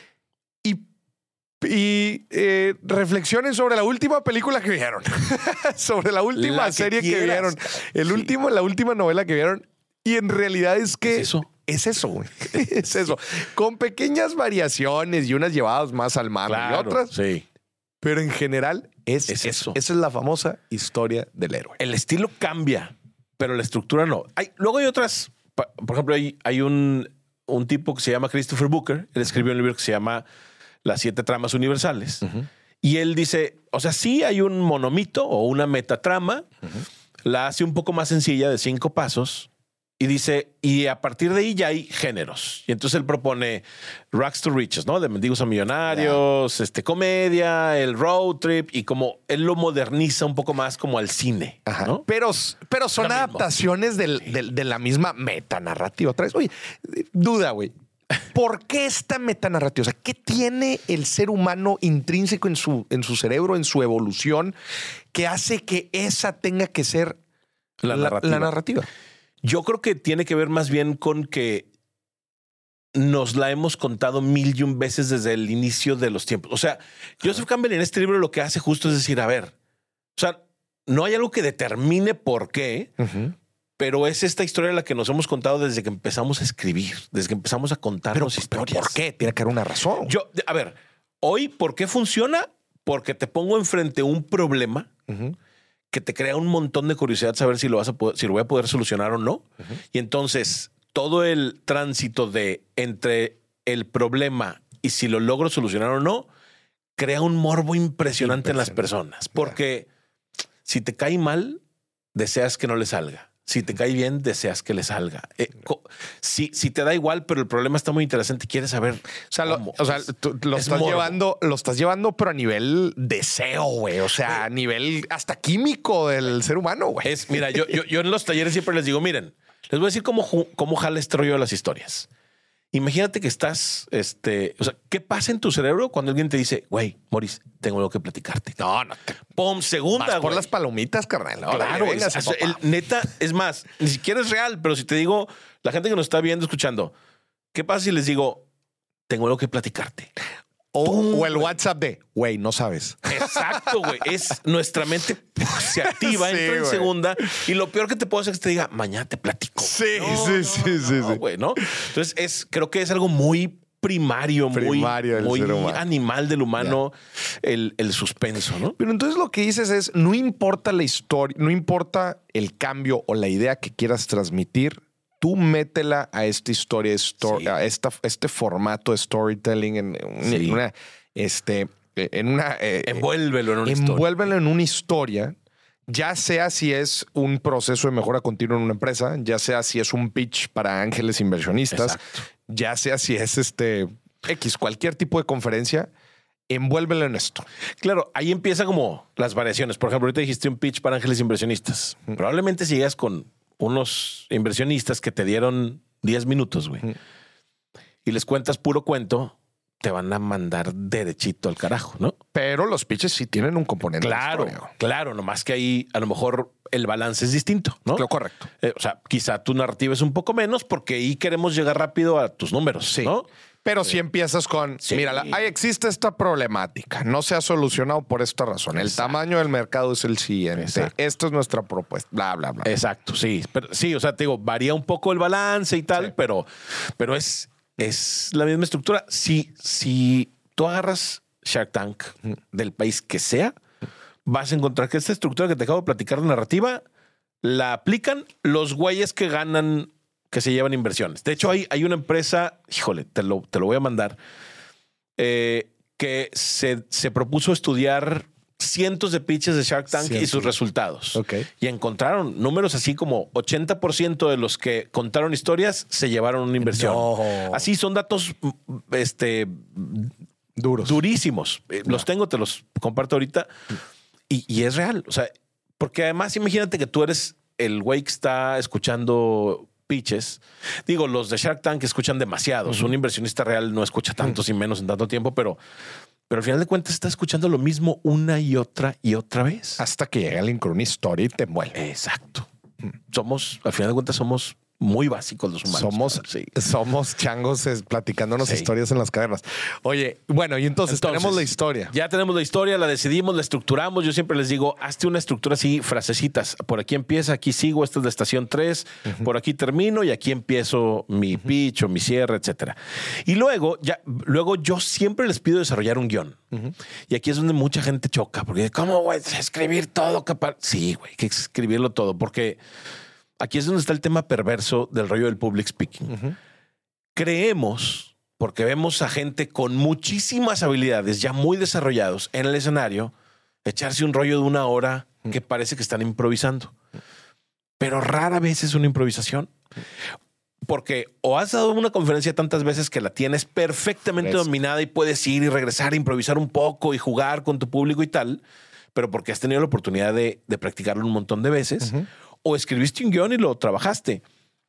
Y eh, reflexionen sobre la última película que vieron, sobre la última la serie que, que vieron, el sí. último, la última novela que vieron. Y en realidad es que es eso, es eso, güey. es eso, con pequeñas variaciones y unas llevadas más al mar claro, y otras. Sí. Pero en general es, es eso. Esa es la famosa historia del héroe. El estilo cambia, pero la estructura no. Hay, luego hay otras. Por ejemplo, hay, hay un, un tipo que se llama Christopher Booker. Él escribió un libro que se llama Las siete tramas universales. Uh-huh. Y él dice, o sea, sí hay un monomito o una metatrama, uh-huh. la hace un poco más sencilla de cinco pasos y dice, y a partir de ahí ya hay géneros. Y entonces él propone Rags to Riches, ¿no? De mendigos a millonarios, yeah. este, comedia, el road trip y como él lo moderniza un poco más como al cine, Ajá. ¿no? Pero, pero son adaptaciones del, sí. del, de la misma metanarrativa. Otra vez, oye, duda, güey. ¿Por qué esta metanarrativa? O sea, ¿qué tiene el ser humano intrínseco en su, en su cerebro, en su evolución, que hace que esa tenga que ser la, la, narrativa. la narrativa? Yo creo que tiene que ver más bien con que nos la hemos contado mil y un veces desde el inicio de los tiempos. O sea, Joseph Campbell en este libro lo que hace justo es decir, a ver, o sea, no hay algo que determine por qué, uh-huh. pero es esta historia la que nos hemos contado desde que empezamos a escribir, desde que empezamos a contarnos pero, historias. ¿Pero por qué? Tiene que haber una razón. Yo, a ver, hoy, ¿por qué funciona? Porque te pongo enfrente un problema uh-huh. que te crea un montón de curiosidad saber si lo vas a poder, si lo voy a poder solucionar o no. Uh-huh. Y entonces todo el tránsito de entre el problema y si lo logro solucionar o no crea un morbo impresionante en las personas. Porque si te cae mal, deseas que no le salga. Si te cae bien, deseas que le salga. Eh, si, si te da igual, pero el problema está muy interesante, quieres saber. O sea, lo, o sea tú, lo estás morbo. llevando, lo estás llevando, pero a nivel deseo, güey. O sea, a nivel hasta químico del ser humano, güey. Es, mira, yo, yo, yo en los talleres siempre les digo, miren, les voy a decir cómo, cómo jala este rollo de las historias. Imagínate que estás, este, o sea, ¿qué pasa en tu cerebro cuando alguien te dice, güey, Moris, tengo algo que platicarte? No, no. Te... Pum, segunda, Vas por güey. las palomitas, carnal. No, claro, dale, venga, es, es, el, neta, es más, ni siquiera es real, pero si te digo, la gente que nos está viendo, escuchando, ¿qué pasa si les digo, tengo algo que platicarte? O, o el WhatsApp de, güey, no sabes. Exacto, güey. Es nuestra mente se activa, sí, entra en wey. segunda y lo peor que te puedo hacer es que te diga, mañana te platico. Sí, no, sí, no, sí, no, sí, no, sí. Wey, ¿no? Entonces es, creo que es algo muy primario, primario muy, muy animal del humano, yeah. el, el suspenso, ¿no? Pero entonces lo que dices es, no importa la historia, no importa el cambio o la idea que quieras transmitir, tú métela a esta historia, story, sí. a esta, este formato de storytelling en, en sí. una, este, en una, eh, envuélvelo en una envuélvelo historia. en una historia, ya sea si es un proceso de mejora continua en una empresa, ya sea si es un pitch para ángeles inversionistas, exacto. ya sea si es este X, cualquier tipo de conferencia. Envuélvelo en esto. Claro, ahí empieza como las variaciones. Por ejemplo, ahorita dijiste un pitch para ángeles inversionistas. Mm. Probablemente si llegas con unos inversionistas que te dieron diez minutos, güey, mm. y les cuentas puro cuento, te van a mandar derechito al carajo, ¿no? Pero los pitches sí tienen un componente. Claro, de historia. claro, nomás que ahí a lo mejor el balance es distinto, ¿no? Lo correcto. Eh, o sea, quizá tu narrativa es un poco menos porque ahí queremos llegar rápido a tus números, sí. ¿no? Pero si empiezas con, sí. mira, ahí existe esta problemática, no se ha solucionado por esta razón. El Exacto. tamaño del mercado es el siguiente. Exacto. Esta es nuestra propuesta, bla, bla, bla. Exacto, sí. Pero, sí, o sea, te digo, varía un poco el balance y tal, sí. pero, pero es, es la misma estructura. Si, si tú agarras Shark Tank del país que sea, vas a encontrar que esta estructura que te acabo de platicar de narrativa la aplican los güeyes que ganan, que se llevan inversiones. De hecho, hay, hay una empresa, híjole, te lo, te lo voy a mandar, eh, que se, se propuso estudiar cientos de pitches de Shark Tank cientos. y sus resultados. Okay. Y encontraron números así como ochenta por ciento de los que contaron historias se llevaron una inversión. No. Así son datos este, duros. Durísimos. No. Los tengo, te los comparto ahorita. Y, y es real. O sea, porque además imagínate que tú eres el güey que está escuchando pitches. Digo, los de Shark Tank escuchan demasiados. Uh-huh. Un inversionista real no escucha tantos uh-huh. y menos en tanto tiempo, pero, pero al final de cuentas está escuchando lo mismo una y otra y otra vez. Hasta que llega alguien con una historia y te envuelve. Exacto. Uh-huh. Somos, al final de cuentas, somos muy básicos los humanos. Somos, sí. somos changos es, platicándonos sí. historias en las cavernas. Oye, bueno, y entonces, entonces tenemos la historia. Ya tenemos la historia, la decidimos, la estructuramos. Yo siempre les digo, hazte una estructura así, frasecitas. Por aquí empieza, aquí sigo, esta es la estación tres, uh-huh. por aquí termino y aquí empiezo mi uh-huh. pitch o mi cierre, etcétera. Y luego, ya, luego yo siempre les pido desarrollar un guión. Uh-huh. Y aquí es donde mucha gente choca, porque ¿cómo voy a escribir todo? Capaz? Sí, güey, hay que escribirlo todo, porque aquí es donde está el tema perverso del rollo del public speaking. Uh-huh. Creemos, porque vemos a gente con muchísimas habilidades ya muy desarrollados en el escenario, echarse un rollo de una hora uh-huh. que parece que están improvisando. Pero rara vez es una improvisación. Porque o has dado una conferencia tantas veces que la tienes perfectamente Eso. dominada y puedes ir y regresar, improvisar un poco y jugar con tu público y tal, pero porque has tenido la oportunidad de, de practicarlo un montón de veces. Uh-huh. O escribiste un guión y lo trabajaste.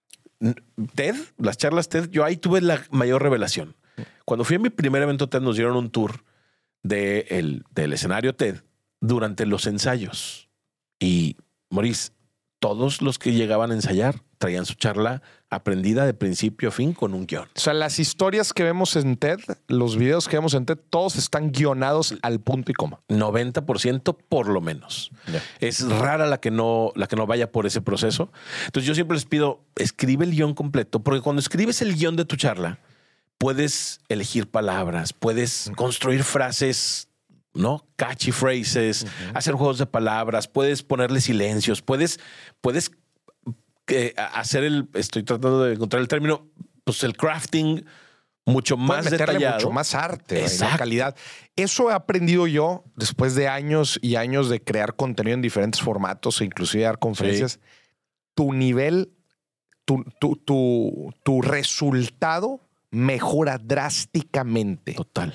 TED, las charlas TED, yo ahí tuve la mayor revelación. Cuando fui a mi primer evento TED, nos dieron un tour de el, del escenario TED durante los ensayos. Y, Maurice, todos los que llegaban a ensayar traían su charla aprendida de principio a fin con un guión. O sea, las historias que vemos en TED, los videos que vemos en TED, todos están guionados al punto y coma. noventa por ciento por lo menos. Yeah. Es rara la que no, la que no vaya por ese proceso. Entonces yo siempre les pido, escribe el guión completo, porque cuando escribes el guión de tu charla, puedes elegir palabras, puedes uh-huh. construir frases, ¿no? Catchy phrases, uh-huh. hacer juegos de palabras, puedes ponerle silencios, puedes, puedes eh, hacer el, estoy tratando de encontrar el término, pues el crafting mucho más meterle detallado. mucho más arte, Exacto. más calidad. Eso he aprendido yo después de años y años de crear contenido en diferentes formatos e inclusive dar conferencias. Sí. Tu nivel, tu, tu, tu, tu resultado mejora drásticamente. Total.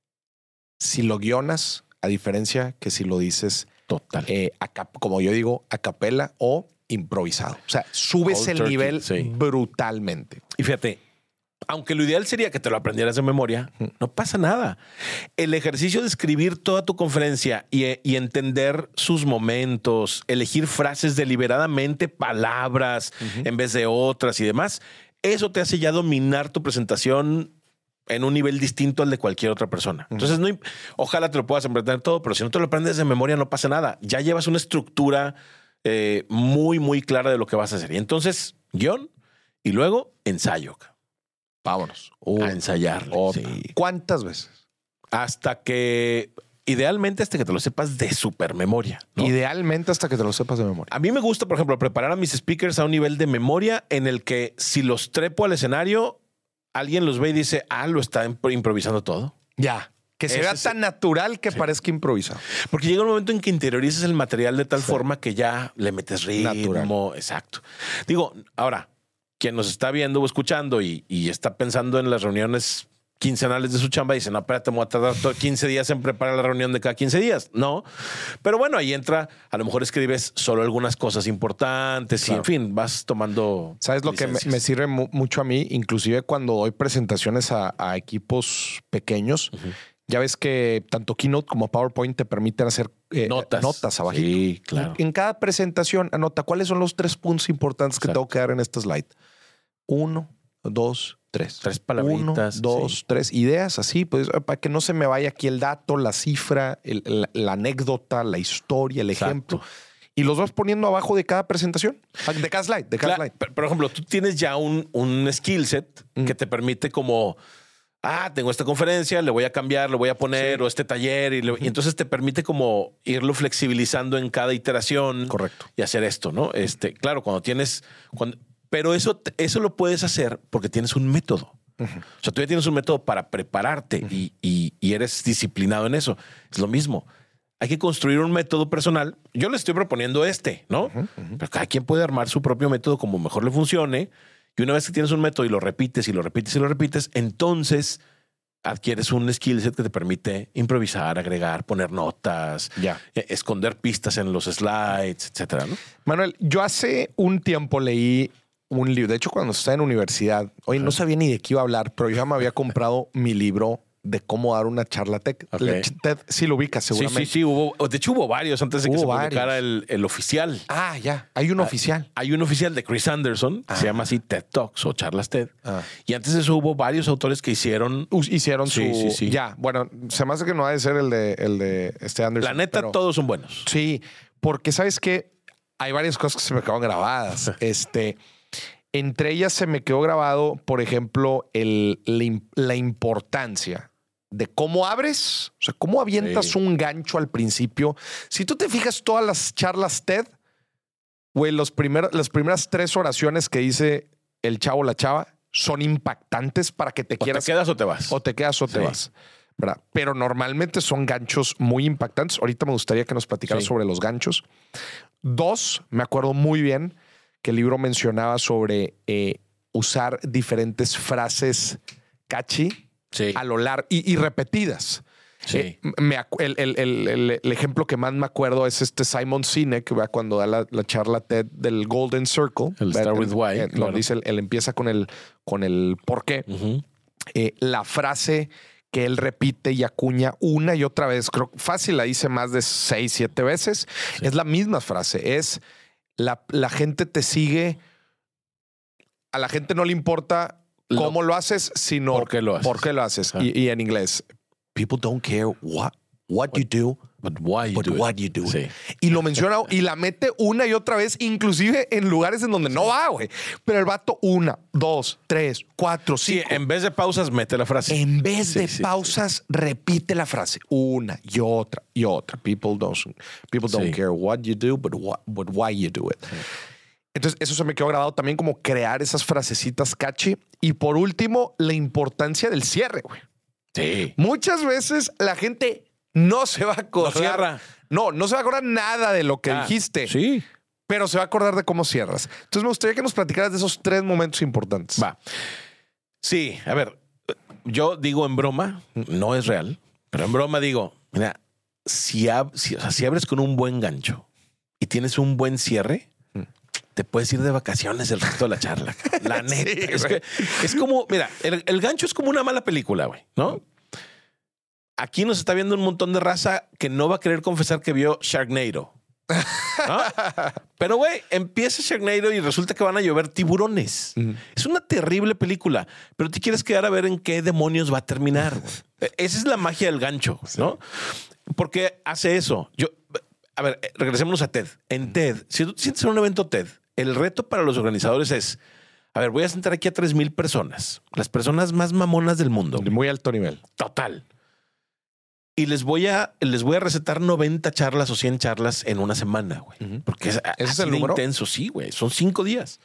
Si lo guionas, a diferencia que si lo dices, total, eh, a cap, como yo digo, a capela o improvisado. O sea, subes Cold el turkey, nivel sí. brutalmente. Y fíjate, aunque lo ideal sería que te lo aprendieras de memoria, no pasa nada. El ejercicio de escribir toda tu conferencia y, y entender sus momentos, elegir frases deliberadamente, palabras uh-huh. en vez de otras y demás, eso te hace ya dominar tu presentación en un nivel distinto al de cualquier otra persona. Uh-huh. Entonces, no, ojalá te lo puedas aprender todo, pero si no te lo aprendes de memoria, no pasa nada. Ya llevas una estructura eh, muy, muy clara de lo que vas a hacer. Y entonces, guión y luego ensayo. Vámonos. Uh, a ensayar. Sí. ¿Cuántas veces? Hasta que, idealmente, hasta que te lo sepas de super memoria, ¿no? Idealmente hasta que te lo sepas de memoria. A mí me gusta, por ejemplo, preparar a mis speakers a un nivel de memoria en el que si los trepo al escenario, alguien los ve y dice, ah, lo está improvisando todo. Ya. Que se Ese vea tan es... natural que sí. parezca improvisado. Porque llega un momento en que interiorizas el material de tal sí. forma que ya le metes ritmo. Natural. Exacto. Digo, ahora, quien nos está viendo o escuchando y, y está pensando en las reuniones quincenales de su chamba, dice, no, espérate, me voy a tardar quince días en preparar la reunión de cada quince días. No. Pero bueno, ahí entra, a lo mejor escribes solo algunas cosas importantes claro. y en fin, vas tomando. ¿Sabes lo licencias? Que me, me sirve mu mucho a mí? Inclusive cuando doy presentaciones a, a equipos pequeños, uh-huh. ya ves que tanto Keynote como PowerPoint te permiten hacer eh, notas. notas abajito. Sí, claro. En cada presentación anota cuáles son los tres puntos importantes que Exacto. tengo que dar en esta slide. Uno, dos, tres. Tres palabritas. Uno, dos, sí. tres. Ideas así, pues, para que no se me vaya aquí el dato, la cifra, el, la, la anécdota, la historia, el Exacto. ejemplo. Y los vas poniendo abajo de cada presentación, de cada slide, de cada claro, slide. Por ejemplo, tú tienes ya un, un skill set mm. que te permite como... Ah, tengo esta conferencia, le voy a cambiar, le voy a poner, sí. o este taller. Y, le, uh-huh. y entonces te permite como irlo flexibilizando en cada iteración. Correcto. Y hacer esto, ¿no? Este, claro, cuando tienes... Cuando, pero eso, eso lo puedes hacer porque tienes un método. Uh-huh. O sea, tú ya tienes un método para prepararte uh-huh. y, y, y eres disciplinado en eso. Es lo mismo. Hay que construir un método personal. Yo le estoy proponiendo este, ¿no? Uh-huh. Uh-huh. Pero cada quien puede armar su propio método como mejor le funcione. Y una vez que tienes un método y lo repites y lo repites y lo repites, entonces adquieres un skill set que te permite improvisar, agregar, poner notas, ya. esconder pistas en los slides, etcétera, ¿no? Manuel, yo hace un tiempo leí un libro. De hecho, cuando estaba en universidad, hoy no sabía ni de qué iba a hablar, pero yo ya me había comprado mi libro de cómo dar una charla TED. Okay. TED sí lo ubicas seguramente. Sí, sí, sí. Hubo, de hecho, hubo varios antes de hubo que se varios. publicara el, el oficial. Ah, ya. Hay un ah, oficial. Hay un oficial de Chris Anderson, ah. se llama así TED Talks o charlas TED. Ah. Y antes de eso hubo varios autores que hicieron... Uh, hicieron sí, su... Sí, sí. Ya, bueno, se me hace que no ha de ser el de, el de este Anderson. La neta, pero... todos son buenos. Sí, porque ¿sabes qué? Hay varias cosas que se me quedaron grabadas. este... Entre ellas se me quedó grabado, por ejemplo, el, la, la importancia de cómo abres, o sea, cómo avientas sí. un gancho al principio. Si tú te fijas todas las charlas TED, güey, los primer, las primeras tres oraciones que dice el chavo o la chava son impactantes para que te o quieras. O te quedas o te vas. O te quedas o te sí. vas. ¿Verdad? Pero normalmente son ganchos muy impactantes. Ahorita me gustaría que nos platicaras sí. sobre los ganchos. Dos, me acuerdo muy bien que el libro mencionaba sobre eh, usar diferentes frases catchy sí. a lo largo y, y repetidas. Sí. Eh, me, el, el, el, el ejemplo que más me acuerdo es este Simon Sinek, ¿verdad? Cuando da la, la charla TED del Golden Circle. El Start with Why. Eh, claro. Lo dice, él, él empieza con el, con el por qué. Uh-huh. eh, la frase que él repite y acuña una y otra vez, creo fácil la dice más de seis, siete veces. Sí. Es la misma frase. Es la, la gente te sigue. A la gente no le importa cómo lo, lo haces, sino por qué lo haces. Por qué lo haces. Y, y en inglés, people don't care what, what, what you do, but why you but do what it. you do. Sí. Y lo menciona y la mete una y otra vez, inclusive en lugares en donde no va, güey. Pero el vato una, dos, tres, cuatro, cinco. Sí, en vez de pausas, mete la frase. En vez sí, de sí, pausas, sí. repite la frase una y otra y otra. People don't, people don't sí. care what you do, but, what, but why you do it. Sí. Entonces, eso se me quedó grabado también, como crear esas frasecitas catchy. Y por último, la importancia del cierre, güey. Sí. Muchas veces la gente no se va a acordar. No cierra. No, no se va a acordar nada de lo que Ah, dijiste. Sí. Pero se va a acordar de cómo cierras. Entonces, me gustaría que nos platicaras de esos tres momentos importantes. Va. Sí, a ver, yo digo en broma, no es real, pero en broma digo, mira, si, ab- si, o sea, si abres con un buen gancho y tienes un buen cierre, te puedes ir de vacaciones el resto de la charla. La neta. Sí, es, güey. que, es como, mira, el, el gancho es como una mala película, güey, ¿no? Aquí nos está viendo un montón de raza que no va a querer confesar que vio Sharknado. ¿No? Pero, güey, empieza Sharknado y resulta que van a llover tiburones. Ujú. Es una terrible película, pero te quieres quedar a ver en qué demonios va a terminar, güey. Esa es la magia del gancho, ¿no? Porque hace eso. Yo, a ver, regresémonos a TED. En TED, si tú te sientes en un evento TED, el reto para los organizadores es, a ver, voy a sentar aquí a tres mil personas, las personas más mamonas del mundo. De muy alto nivel. Total. Y les voy a, les voy a recetar noventa charlas o cien charlas en una semana, güey. Ujú. Porque es, ¿Ese así es el de número? intenso, sí, güey. Son cinco días.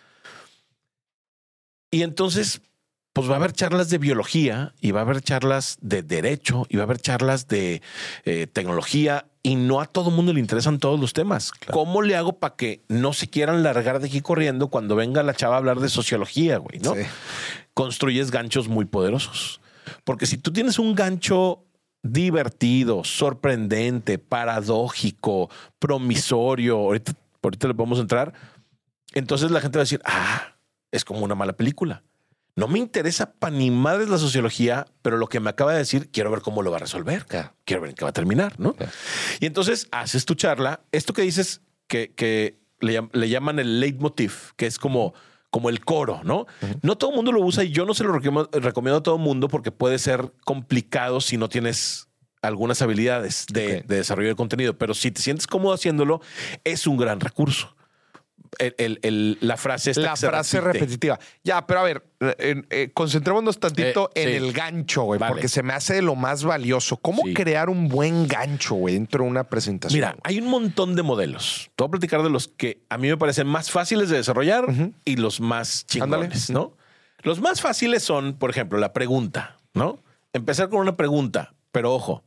Y entonces, pues va a haber charlas de biología y va a haber charlas de derecho y va a haber charlas de eh, tecnología y no a todo mundo le interesan todos los temas. ¿Cómo le hago para que no se quieran largar de aquí corriendo cuando venga la chava a hablar de sociología, güey? ¿no? Sí. Construyes ganchos muy poderosos. Porque si tú tienes un gancho divertido, sorprendente, paradójico, promisorio, ahorita, ahorita le podemos entrar, entonces la gente va a decir, ah, es como una mala película. No me interesa para ni madres la sociología, pero lo que me acaba de decir, quiero ver cómo lo va a resolver. Claro. Quiero ver en qué va a terminar, ¿no? Claro. Y entonces haces tu charla. Esto que dices que, que le, llam- le llaman el leitmotiv, que es como, como el coro, ¿no? Uh-huh. No todo el mundo lo usa y yo no se lo recomiendo, recomiendo a todo el mundo porque puede ser complicado si no tienes algunas habilidades de, Okay. de desarrollo de contenido. Pero si te sientes cómodo haciéndolo, es un gran recurso. El, el, el, la frase esta La que se frase repite. repetitiva. Ya, pero a ver, eh, eh, concentrémonos tantito Eh, en sí. el gancho, güey, Vale. porque se me hace de lo más valioso. ¿Cómo Sí. crear un buen gancho, güey, dentro de una presentación? Mira, hay un montón de modelos. Te voy a platicar de los que a mí me parecen más fáciles de desarrollar Ujú. y los más chingones, Ándale. ¿no? Los más fáciles son, por ejemplo, la pregunta, ¿no? Empezar con una pregunta, pero ojo,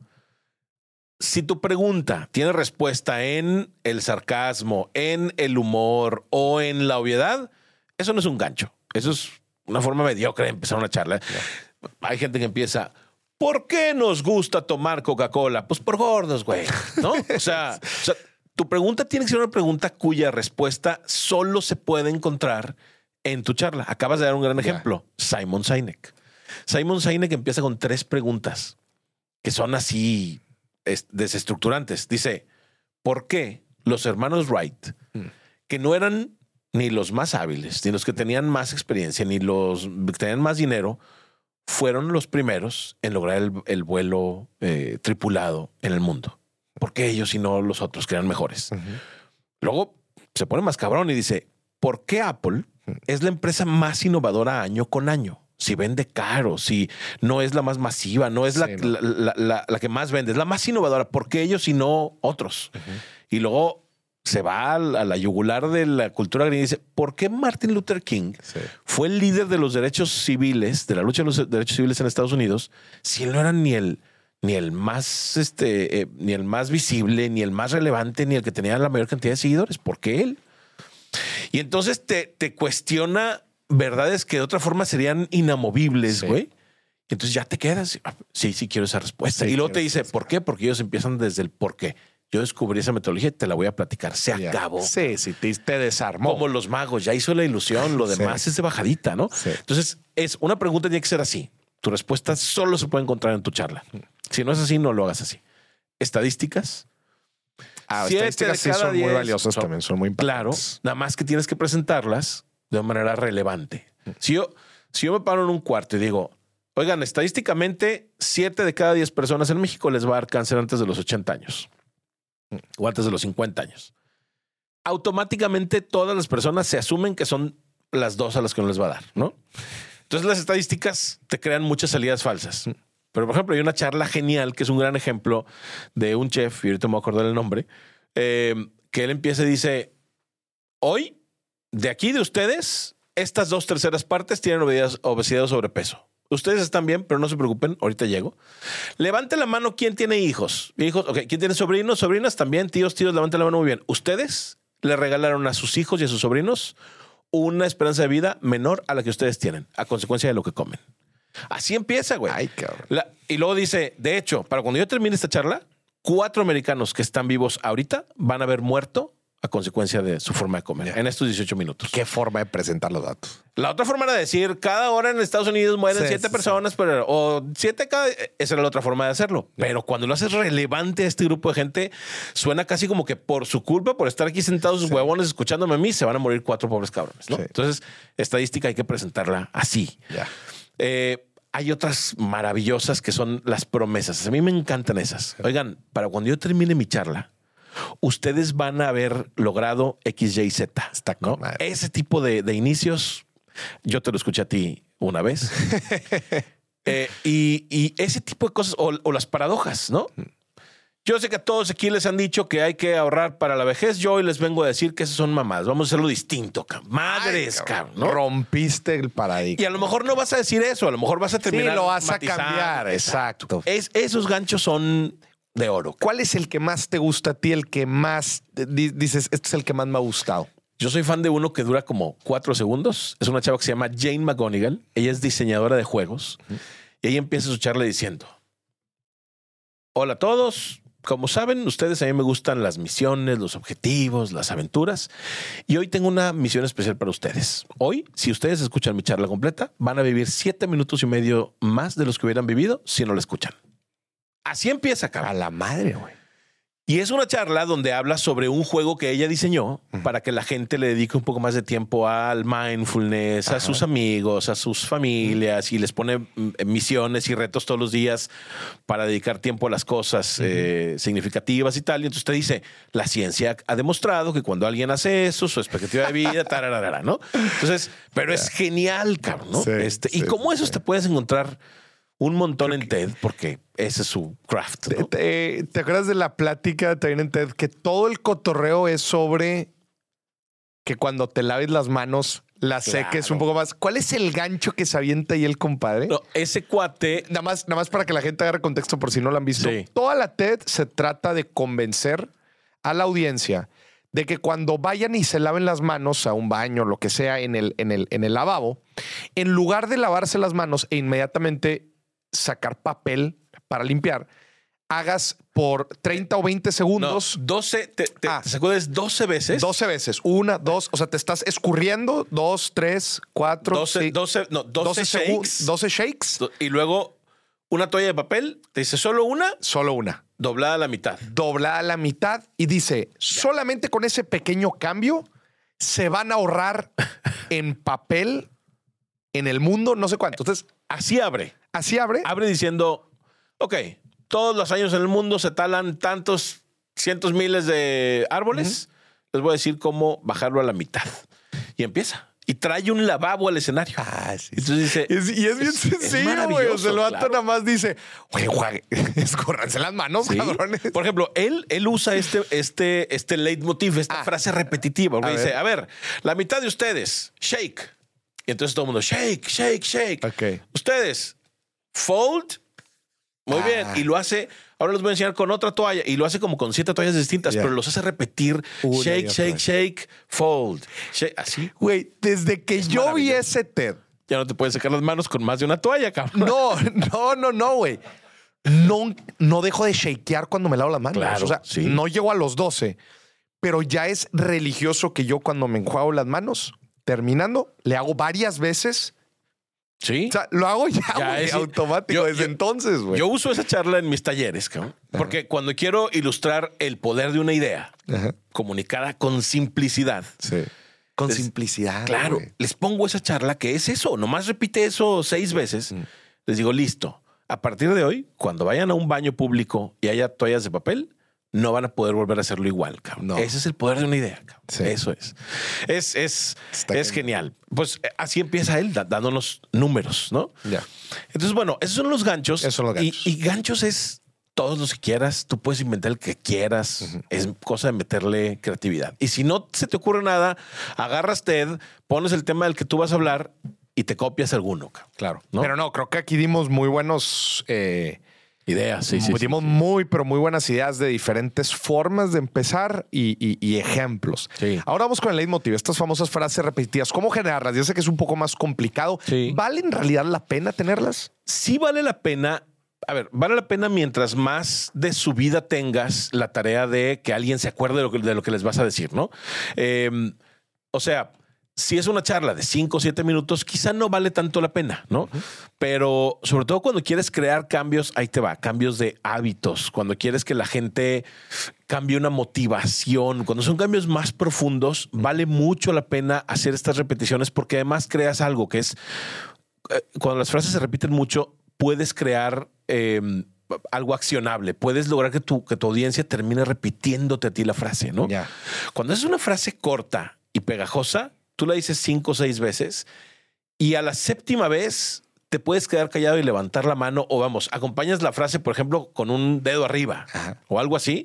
si tu pregunta tiene respuesta en el sarcasmo, en el humor o en la obviedad, eso no es un gancho. Eso es una forma mediocre de empezar una charla. Yeah. Hay gente que empieza, ¿por qué nos gusta tomar Coca-Cola? Pues por gordos, güey, ¿no? O sea, o sea, tu pregunta tiene que ser una pregunta cuya respuesta solo se puede encontrar en tu charla. Acabas de dar un gran ejemplo, yeah. Simon Sinek. Simon Sinek empieza con tres preguntas que son así desestructurantes. Dice, ¿por qué los hermanos Wright, que no eran ni los más hábiles, ni los que tenían más experiencia, ni los que tenían más dinero, fueron los primeros en lograr el, el vuelo eh, tripulado en el mundo? ¿Por qué ellos y no los otros que eran mejores? Uh-huh. Luego se pone más cabrón y dice, ¿por qué Apple uh-huh. es la empresa más innovadora año con año? Si vende caro, si no es la más masiva, no es la, sí, no. la, la, la, la que más vende, es la más innovadora. ¿Por qué ellos y no otros? Uh-huh. Y luego se va a la, a la yugular de la cultura gringa y dice, ¿por qué Martin Luther King sí. fue el líder de los derechos civiles, de la lucha de los derechos civiles en Estados Unidos, si él no era ni el, ni el más, este, eh, ni el más visible, ni el más relevante, ni el que tenía la mayor cantidad de seguidores? ¿Por qué él? Y entonces te, te cuestiona verdades que de otra forma serían inamovibles, güey. Sí. Y entonces ya te quedas. Sí, sí, quiero esa respuesta. Sí, y luego te dice, ¿por qué? Porque ellos empiezan desde el por qué. Yo descubrí esa metodología y te la voy a platicar. Se yeah. acabó. Sí, sí, te, te desarmó. Como los magos, ya hizo la ilusión. Lo demás sí. es de bajadita, ¿no? Sí. Entonces, es una pregunta tiene que ser así. Tu respuesta solo se puede encontrar en tu charla. Si no es así, no lo hagas así. Estadísticas. Ah, estadísticas sí son muy valiosas son, también, son muy Claro, importantes. nada más que tienes que presentarlas de una manera relevante. Si yo, si yo me paro en un cuarto y digo, oigan, estadísticamente, siete de cada diez personas en México les va a dar cáncer antes de los ochenta años o antes de los cincuenta años. Automáticamente todas las personas se asumen que son las dos a las que no les va a dar, ¿no? Entonces las estadísticas te crean muchas salidas falsas. Pero, por ejemplo, hay una charla genial que es un gran ejemplo de un chef, y ahorita me voy a acordar el nombre, eh, que él empieza y dice, hoy de aquí de ustedes, estas dos terceras partes tienen obesidad, obesidad o sobrepeso. Ustedes están bien, pero no se preocupen. Ahorita llego. Levante la mano. ¿Quién tiene hijos? Hijos, ok. ¿Quién tiene sobrinos? Sobrinas también. Tíos, tíos, levanten la mano muy bien. Ustedes le regalaron a sus hijos y a sus sobrinos una esperanza de vida menor a la que ustedes tienen, a consecuencia de lo que comen. Así empieza, güey. Ay, cabrón. La, y luego dice, de hecho, para cuando yo termine esta charla, cuatro americanos que están vivos ahorita van a haber muerto a consecuencia de su forma de comer Yeah. en estos dieciocho minutos. Qué forma de presentar los datos. La otra forma era decir, cada hora en Estados Unidos mueren Sí, siete sí, personas, pero, o siete cada... Esa era la otra forma de hacerlo. Yeah. Pero cuando lo haces relevante a este grupo de gente, suena casi como que por su culpa, por estar aquí sentados sus Sí. huevones escuchándome a mí, se van a morir cuatro pobres cabrones, ¿no? Sí. Entonces, estadística hay que presentarla así. Ya. Eh, hay otras maravillosas que son las promesas. A mí me encantan esas. Oigan, para cuando yo termine mi charla, ustedes van a haber logrado X, Y, Z. Está ¿no? con madre. Ese tipo de, de inicios, yo te lo escuché a ti una vez. eh, y, y ese tipo de cosas, o, o las paradojas, ¿no? Yo sé que a todos aquí les han dicho que hay que ahorrar para la vejez. Yo hoy les vengo a decir que esas son mamadas. Vamos a hacerlo distinto, cabrón. Madres, Ay, cabrón, ¿no? Rompiste el paradigma. Y a lo mejor no vas a decir eso, a lo mejor vas a terminar. Sí, lo vas a matizando. cambiar. Exacto. Es, esos ganchos son de oro. ¿Cuál es el que más te gusta a ti? El que más di- dices, este es el que más me ha gustado. Yo soy fan de uno que dura como cuatro segundos. Es una chava que se llama Jane McGonigal. Ella es diseñadora de juegos. Y ella empieza su charla diciendo: hola a todos. Como saben, ustedes a mí me gustan las misiones, los objetivos, las aventuras. Y hoy tengo una misión especial para ustedes. Hoy, si ustedes escuchan mi charla completa, van a vivir siete minutos y medio más de los que hubieran vivido si no la escuchan. Así empieza, A cabrón. la madre, güey. Y es una charla donde habla sobre un juego que ella diseñó para que la gente le dedique un poco más de tiempo al mindfulness, a Ajá. sus amigos, a sus familias, y les pone mm, misiones y retos todos los días para dedicar tiempo a las cosas eh, significativas y tal. Y entonces te dice, la ciencia ha demostrado que cuando alguien hace eso, su expectativa de vida, tararara, ¿no? Entonces, pero es genial, cabrón, ¿no? Sí, este, y sí, como sí, esos sí. te puedes encontrar un montón en TED, porque ese es su craft, ¿no? ¿Te, te, te acuerdas de la plática también en TED? Que todo el cotorreo es sobre que cuando te laves las manos, las Claro. seques un poco más. ¿Cuál es el gancho que se avienta ahí el compadre? No, ese cuate... Nada más, nada más para que la gente agarre contexto por si no lo han visto. Sí. Toda la TED se trata de convencer a la audiencia de que cuando vayan y se laven las manos a un baño, lo que sea, en el, en el, en el lavabo, en lugar de lavarse las manos e inmediatamente sacar papel para limpiar, hagas por treinta o veinte No, segundos, doce, te, te, Ah. te sacudes doce veces. doce veces. Una, dos, o sea, te estás escurriendo, dos, tres, cuatro, doce, sí, doce, no, doce, segu- shakes. doce shakes, Do- Y luego una toalla de papel. Te dice solo una, solo una. doblada a la mitad. Doblada a la mitad y dice, solamente con ese pequeño cambio se van a ahorrar en papel en el mundo, no sé cuánto. Entonces, Así abre. así abre. Abre diciendo, ok, todos los años en el mundo se talan tantos cientos miles de árboles. Les voy a decir cómo bajarlo a la mitad. Y empieza. Y trae un lavabo al escenario. Ah, sí, sí. Entonces dice... Es- y es bien es- es sencillo, güey. O maravilloso, sea, el vato claro. nada más dice, güey, güey, escórranse las manos, Sí. cabrones. Por ejemplo, él, él usa este, este, este leitmotiv, esta Ah. frase repetitiva. Porque A dice, ver. a ver, la mitad de ustedes, shake. Y entonces todo el mundo, shake, shake, shake. Ok. Ustedes, fold. Muy Ah. bien. Y lo hace, ahora les voy a enseñar con otra toalla. Y lo hace como con siete toallas distintas, Ya. pero los hace repetir Una y shake, otra shake, vez. shake, fold. Shake, así. Güey, desde que Es yo vi maravilloso. ese TED, Ya no te puedes sacar las manos con más de una toalla, cabrón. no, no, no, no, güey. No, no dejo de shakear cuando me lavo las manos. Claro, o sea, sí. no llego a los doce, pero ya es religioso que yo cuando me enjuago las manos, terminando, le hago varias veces. Sí. O sea, lo hago ya, Ya güey, es- automático yo- desde yo- entonces, güey. Yo uso esa charla en mis talleres, cabrón. Porque cuando quiero ilustrar el poder de una idea Ajá. comunicada con simplicidad, Sí. Con Les- simplicidad. claro, güey. les pongo esa charla que es eso. Nomás repite eso seis veces. Mm. Les digo, listo. A partir de hoy, cuando vayan a un baño público y haya toallas de papel, no van a poder volver a hacerlo igual, cabrón. No. Ese es el poder de una idea, cabrón. Sí. Eso es. Es, es, Está es genial. Pues eh, así empieza él, da- dándonos números, ¿no? Ya. Entonces, bueno, esos son los ganchos. Esos son los Y- ganchos. Y, ganchos es todos los que quieras, tú puedes inventar el que quieras. Uh-huh. Es cosa de meterle creatividad. Y si no se te ocurre nada, agarras TED, pones el tema del que tú vas a hablar y te copias alguno. Claro. ¿No? Pero no, creo que aquí dimos muy buenos eh, ideas. Sí, sí, dimos sí, muy, pero muy buenas ideas de diferentes formas de empezar y, y, y ejemplos. Sí. Ahora vamos con el leitmotiv, estas famosas frases repetidas. ¿Cómo generarlas? Yo sé que es un poco más complicado. Sí. ¿Vale en realidad la pena tenerlas? Sí vale la pena. A ver, vale la pena mientras más de su vida tengas la tarea de que alguien se acuerde de lo que, de lo que les vas a decir, ¿no? Eh, o sea, si es una charla de cinco o siete minutos, quizá no vale tanto la pena, ¿no? Uh-huh. Pero sobre todo cuando quieres crear cambios, ahí te va, cambios de hábitos, cuando quieres que la gente cambie una motivación, cuando son cambios más profundos, uh-huh. vale mucho la pena hacer estas repeticiones porque además creas algo que es, eh, cuando las frases se repiten mucho, puedes crear eh, algo accionable. Puedes lograr que tu, que tu audiencia termine repitiéndote a ti la frase, ¿no? Yeah. Cuando es una frase corta y pegajosa, tú la dices cinco o seis veces y a la séptima vez te puedes quedar callado y levantar la mano o vamos, acompañas la frase, por ejemplo, con un dedo arriba Ajá. o algo así.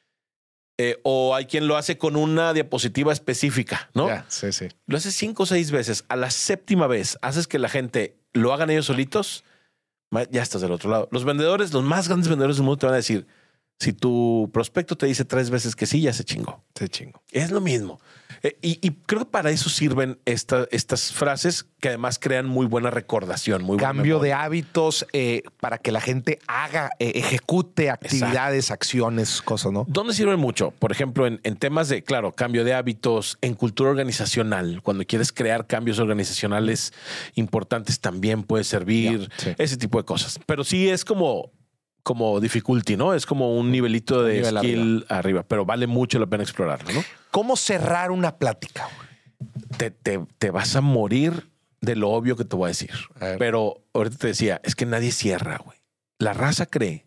Eh, o hay quien lo hace con una diapositiva específica, ¿no? Yeah, sí, sí. Lo haces cinco o seis veces. A la séptima vez haces que la gente lo hagan ellos solitos. Ya estás del otro lado. Los vendedores, los más grandes vendedores del mundo te van a decir, si tu prospecto te dice tres veces que sí, ya se chingó. Se chingó. Es lo mismo. Eh, y, y creo que para eso sirven esta, estas frases que además crean muy buena recordación. Muy Cambio de hábitos eh, para que la gente haga, eh, ejecute actividades, Exacto. acciones, cosas, ¿no? ¿Dónde sirven mucho? Por ejemplo, en, en temas de, claro, cambio de hábitos, en cultura organizacional. Cuando quieres crear cambios organizacionales importantes también puede servir. Yeah, sí. Ese tipo de cosas. Pero sí es como... como difficulty, ¿no? Es como un nivelito de nivel skill arriba. arriba, pero vale mucho la pena explorarlo, ¿no? ¿Cómo cerrar una plática? Te, te, te vas a morir de lo obvio que te voy a decir. A pero ahorita te decía, es que nadie cierra, güey. La raza cree.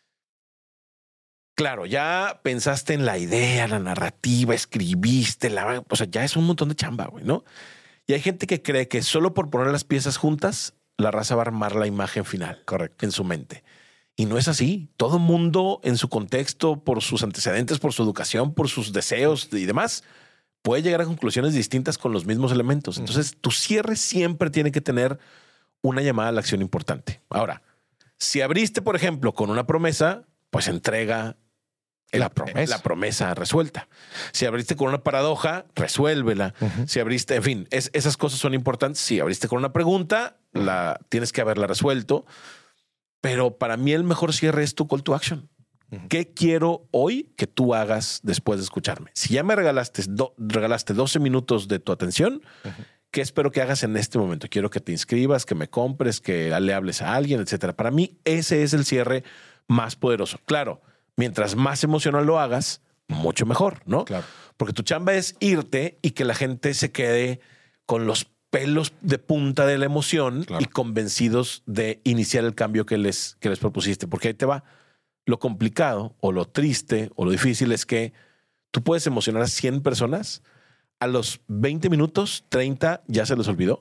Claro, ya pensaste en la idea, la narrativa, escribiste, la, o sea, ya es un montón de chamba, güey, ¿no? Y hay gente que cree que solo por poner las piezas juntas, la raza va a armar la imagen final. Correcto. En su mente. Y no es así. Todo mundo en su contexto, por sus antecedentes, por su educación, por sus deseos y demás, puede llegar a conclusiones distintas con los mismos elementos. Entonces, tu cierre siempre tiene que tener una llamada a la acción importante. Ahora, si abriste, por ejemplo, con una promesa, pues entrega el, la, promesa. la promesa resuelta. Si abriste con una paradoja, resuélvela. Uh-huh. Si abriste, en fin, es, esas cosas son importantes. Si abriste con una pregunta, la tienes que haberla resuelto. Pero para mí el mejor cierre es tu call to action. Uh-huh. ¿Qué quiero hoy que tú hagas después de escucharme? Si ya me regalaste, do, regalaste doce minutos de tu atención, uh-huh. ¿qué espero que hagas en este momento? Quiero que te inscribas, que me compres, que le hables a alguien, etcétera. Para mí ese es el cierre más poderoso. Claro, mientras más emocional lo hagas, mucho mejor, ¿no? Claro. Porque tu chamba es irte y que la gente se quede con los pelos de punta de la emoción claro. y convencidos de iniciar el cambio que les, que les propusiste. Porque ahí te va. Lo complicado o lo triste o lo difícil es que tú puedes emocionar a cien personas. A los veinte minutos, treinta ya se les olvidó.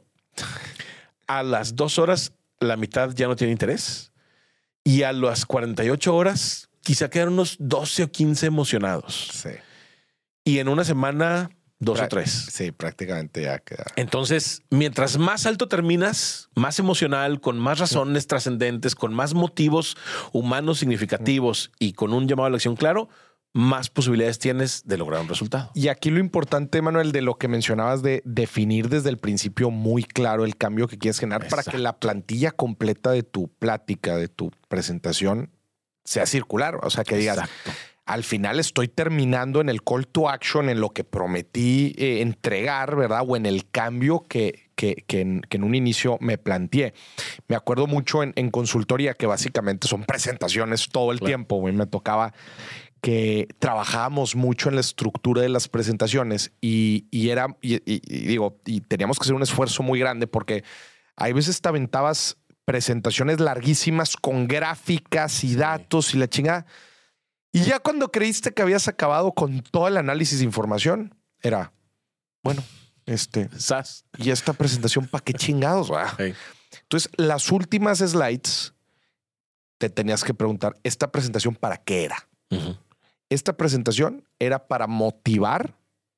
A las dos horas, la mitad ya no tiene interés. Y a las cuarenta y ocho horas, quizá quedan unos doce o quince emocionados. Sí. Y en una semana... Dos Prá- o tres. Sí, prácticamente ya queda. Entonces, mientras más alto terminas, más emocional, con más razones sí. trascendentes, con más motivos humanos significativos y con un llamado a la acción claro, más posibilidades tienes de lograr un resultado. Y aquí lo importante, Manuel, de lo que mencionabas de definir desde el principio muy claro el cambio que quieres generar Exacto. para que la plantilla completa de tu plática, de tu presentación, sea circular. O sea, que digas... Exacto. Al final estoy terminando en el call to action, en lo que prometí eh, entregar, ¿verdad? O en el cambio que, que, que, en, que en un inicio me planteé. Me acuerdo mucho en, en consultoría que básicamente son presentaciones todo el claro. tiempo. Güey. Me tocaba que trabajábamos mucho en la estructura de las presentaciones y, y era, y, y, y digo, y teníamos que hacer un esfuerzo muy grande porque hay veces te aventabas presentaciones larguísimas con gráficas y sí. datos y la chingada. Y ya cuando creíste que habías acabado con todo el análisis de información, era, bueno, este, Sas. y esta presentación, ¿para qué chingados? Va? Hey. Entonces, las últimas slides te tenías que preguntar, ¿esta presentación para qué era? Uh-huh. Esta presentación era para motivar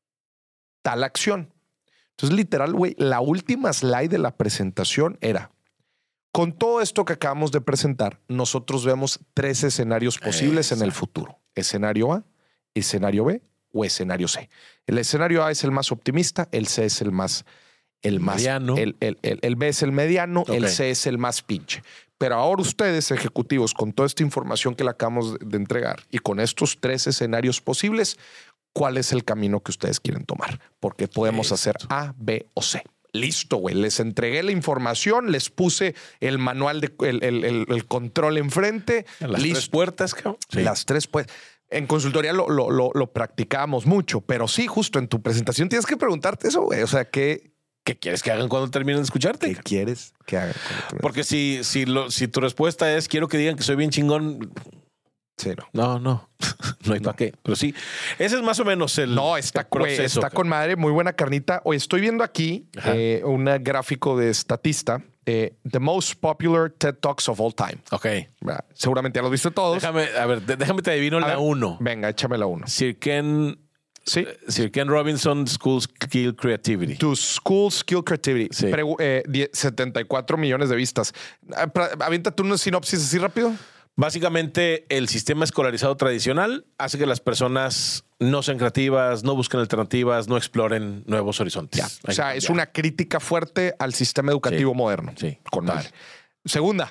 tal acción. Entonces, literal, güey, la última slide de la presentación era, con todo esto que acabamos de presentar, nosotros vemos tres escenarios posibles Exacto. en el futuro. Escenario A, escenario B o escenario C. El escenario A es el más optimista, el C es el más... El más mediano. El, el, el, el B es el mediano, okay. el C es el más pinche. Pero ahora ustedes, ejecutivos, con toda esta información que le acabamos de entregar y con estos tres escenarios posibles, ¿cuál es el camino que ustedes quieren tomar? Porque podemos Exacto. hacer A, B o C. Listo, güey. Les entregué la información, les puse el manual, de, el, el, el, el control enfrente. Las listo. tres puertas, cabrón. Sí. Las tres puertas. En consultoría lo, lo, lo, lo practicábamos mucho, pero sí, justo en tu presentación tienes que preguntarte eso, güey. O sea, ¿qué, ¿qué quieres que hagan cuando terminen de escucharte? ¿Qué quieres que hagan? Porque si, si, lo, si tu respuesta es quiero que digan que soy bien chingón... Sí, no. No, no. No hay no. para qué. Pero sí, ese es más o menos el No, está, el proceso, está con madre, muy buena carnita. Hoy estoy viendo aquí eh, un gráfico de Statista. Eh, the most popular TED Talks of all time. Ok. Seguramente ya los viste todos. Déjame, a ver, déjame te adivino a la uno. Venga, échame la uno. Sir Ken... Sí. Sir Ken Robinson, School Skill Creativity. To School Skill Creativity. Sí. Pre eh, setenta y cuatro millones de vistas. Aviéntate una sinopsis así rápido. Básicamente, el sistema escolarizado tradicional hace que las personas no sean creativas, no busquen alternativas, no exploren nuevos horizontes. Ya. O sea, es una crítica fuerte al sistema educativo sí. moderno. Sí. Con madre. Segunda.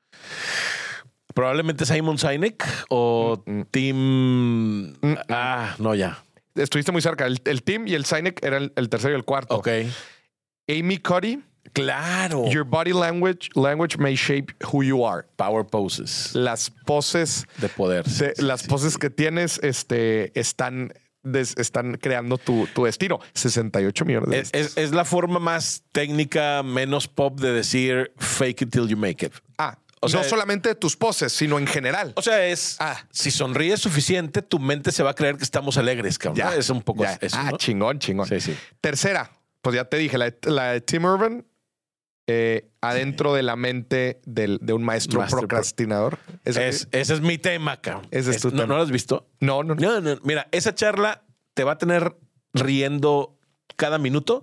Probablemente Simon Sinek o mm, Tim... Mm, ah, no, ya. Estuviste muy cerca. El, el Tim y el Sinek eran el, el tercero y el cuarto. Ok. Amy Cuddy. Claro. Your body language, language may shape who you are. Power poses. Las poses de poder. De, las poses que tienes este, están, des, están creando tu, tu destino. sesenta y ocho millones de es, es, es la forma más técnica, menos pop de decir fake it till you make it. Ah, o sea, no solamente de tus poses, sino en general. O sea, es ah. si sonríes suficiente, tu mente se va a creer que estamos alegres, cabrón. Ya, es un poco ya. eso. Ah, ¿no? chingón, chingón. Sí, sí. Tercera, pues ya te dije, la, la de Tim Urban. Eh, adentro sí. de la mente del, de un maestro Master procrastinador. ¿Esa es, ese es mi tema, cabrón. Ese es es, tu ¿no, tema. ¿No lo has visto? No, no, no, no. Mira, esa charla te va a tener riendo cada minuto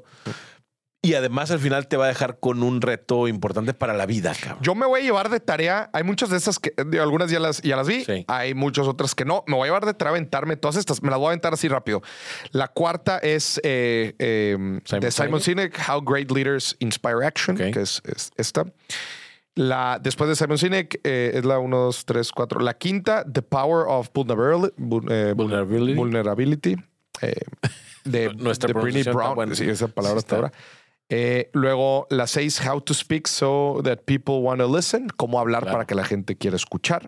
y además al final te va a dejar con un reto importante para la vida, cabrón. Yo me voy a llevar de tarea. Hay muchas de esas que algunas ya las, ya las vi. Sí. Hay muchas otras que no. Me voy a llevar de tarea a aventarme todas estas. Me las voy a aventar así rápido. La cuarta es eh, eh, Simon de Simon Sinek, How Great Leaders Inspire Action, okay. que es, es esta. La, después de Simon Sinek eh, es la uno, dos, tres, cuatro. La quinta, The Power of Vulnerability. Eh, vulnerability. vulnerability eh, de, Nuestra de Brené Brown. Bueno. Sí, esa palabra sí hasta ahora. Eh, luego la seis, How to Speak so that people want to listen. Cómo hablar claro. para que la gente quiera escuchar.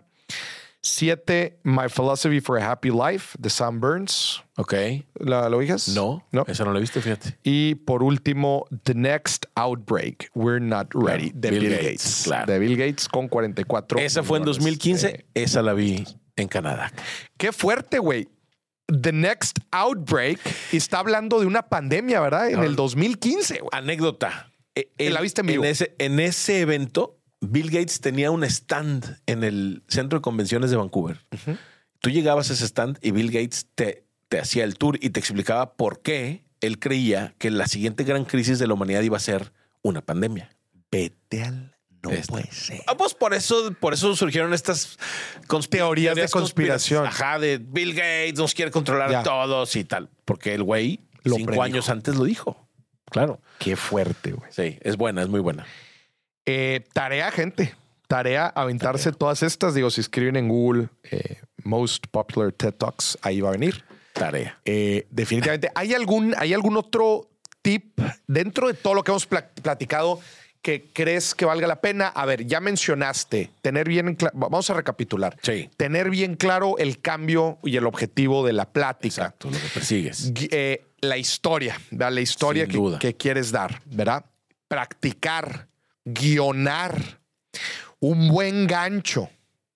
Siete, My Philosophy for a Happy Life, de Sam Burns. Ok. ¿La, ¿Lo oigas? No, no, esa no la he visto, fíjate. Y por último, The Next Outbreak, We're Not Ready, claro. de Bill, Bill Gates. Gates. Claro. De Bill Gates con cuarenta y cuatro. Esa fue en dos mil quince. Eh, esa la vi en Canadá. Qué fuerte, güey. The Next Outbreak está hablando de una pandemia, ¿verdad? En el dos mil quince. Güey. Anécdota. En, ¿La viste en vivo? En ese, en ese evento, Bill Gates tenía un stand en el centro de convenciones de Vancouver. Uh-huh. Tú llegabas a ese stand y Bill Gates te, te hacía el tour y te explicaba por qué él creía que la siguiente gran crisis de la humanidad iba a ser una pandemia. Vete al... No Esta. puede ser. Ah, pues por eso, por eso surgieron estas teorías de conspiración. Ajá, de Bill Gates nos quiere controlar ya. a todos y tal. Porque el güey lo cinco predijo. años antes lo dijo. Claro. Qué fuerte, güey. Sí, es buena, es muy buena. Eh, tarea, gente. Tarea, aventarse tarea. todas estas. Digo, si escriben en Google eh, Most Popular TED Talks, ahí va a venir. Tarea. Eh, definitivamente. ¿Hay algún, ¿Hay algún otro tip dentro de todo lo que hemos pl- platicado que crees que valga la pena? A ver, ya mencionaste tener bien claro, vamos a recapitular. Sí. Tener bien claro el cambio y el objetivo de la plática. Exacto, lo que persigues. Eh, la historia, ¿verdad? La historia que, que quieres dar, ¿verdad? Practicar, guionar, un buen gancho,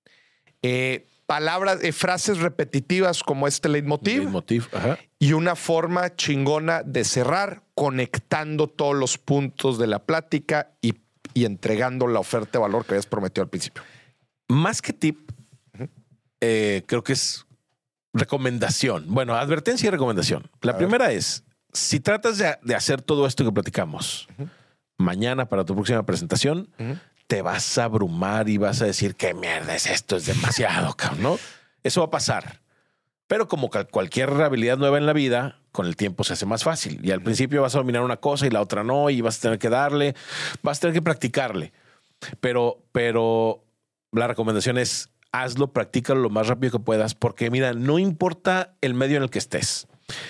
eh, palabras, eh, frases repetitivas como este leitmotiv, leitmotiv ajá. y una forma chingona de cerrar conectando todos los puntos de la plática y, y entregando la oferta de valor que habías prometido al principio. más que tip, uh-huh. eh, creo que es recomendación. Bueno, advertencia y recomendación. La A primera ver. es, si tratas de, de hacer todo esto que platicamos uh-huh. mañana para tu próxima presentación, uh-huh. te vas a abrumar y vas a decir, qué mierda es esto, es demasiado, cabrón, ¿no? Eso va a pasar. Pero como cualquier habilidad nueva en la vida, con el tiempo se hace más fácil. Y al principio vas a dominar una cosa y la otra no, y vas a tener que darle, vas a tener que practicarle. Pero, pero la recomendación es hazlo, practícalo lo más rápido que puedas, porque mira, no importa el medio en el que estés.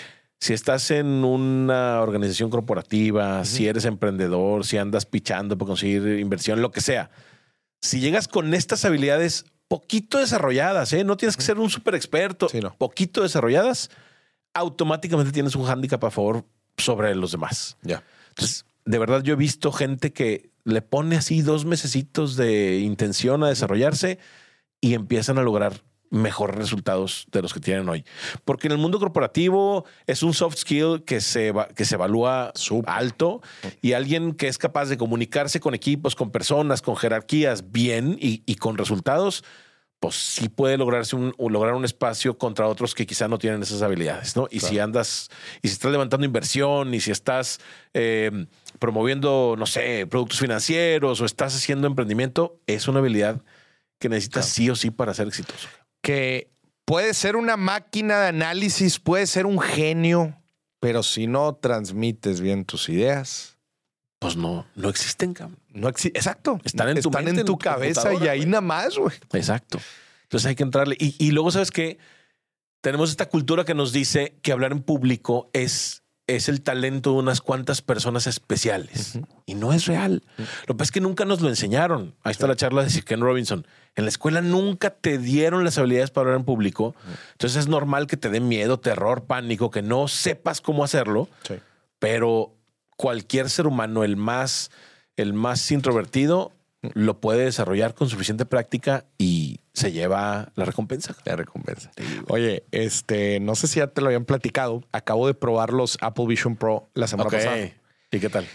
Si estás en una organización corporativa, uh-huh. si eres emprendedor, si andas pichando para conseguir inversión, lo que sea. Si llegas con estas habilidades poquito desarrolladas, ¿eh? No tienes que ser un súper experto, sí, no. poquito desarrolladas, automáticamente tienes un hándicap a favor sobre los demás. Ya. Yeah. Entonces, de verdad, yo he visto gente que le pone así dos mesecitos de intención a desarrollarse y empiezan a lograr mejores resultados de los que tienen hoy. Porque en el mundo corporativo es un soft skill que se, que se evalúa Super. alto y alguien que es capaz de comunicarse con equipos, con personas, con jerarquías bien y, y con resultados, pues sí puede lograrse un, lograr un espacio contra otros que quizá no tienen esas habilidades, ¿no? Y claro. si andas, y si estás levantando inversión y si estás eh, promoviendo, no sé, productos financieros o estás haciendo emprendimiento, es una habilidad que necesitas claro. sí o sí para ser exitoso. Que puede ser una máquina de análisis, puede ser un genio, pero si no transmites bien tus ideas, pues no, no existen, cabrón. No exi- Exacto. Están en tu, Están mente, en tu cabeza y ahí wey. nada más, güey. Exacto. Entonces hay que entrarle. Y, y luego, ¿sabes qué? Tenemos esta cultura que nos dice que hablar en público es, es el talento de unas cuantas personas especiales. Uh-huh. Y no es real. Uh-huh. Lo que pasa es que nunca nos lo enseñaron. Ahí está sí. la charla de Ken Robinson. En la escuela nunca te dieron las habilidades para hablar en público. Uh-huh. Entonces es normal que te dé miedo, terror, pánico, que no sepas cómo hacerlo. Sí. Pero cualquier ser humano, el más, el más introvertido, lo puede desarrollar con suficiente práctica y se lleva la recompensa. La recompensa. Sí, Oye, este, no sé si ya te lo habían platicado. Acabo de probar los Apple Vision Pro la semana okay. pasada. ¿Y qué tal?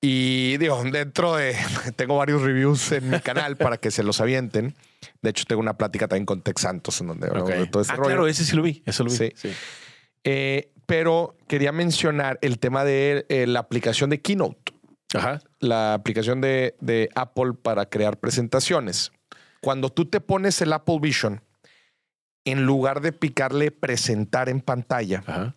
Y digo, dentro de... Tengo varios reviews en mi canal para que se los avienten. De hecho, tengo una plática también con Tex Santos en donde okay. de todo ese ah, rollo. Claro, ese sí lo vi. Eso lo vi. Sí. sí. Eh, pero quería mencionar el tema de eh, la aplicación de Keynote. Ajá. La aplicación de, de Apple para crear presentaciones. Cuando tú te pones el Apple Vision, en lugar de picarle presentar en pantalla, Ajá.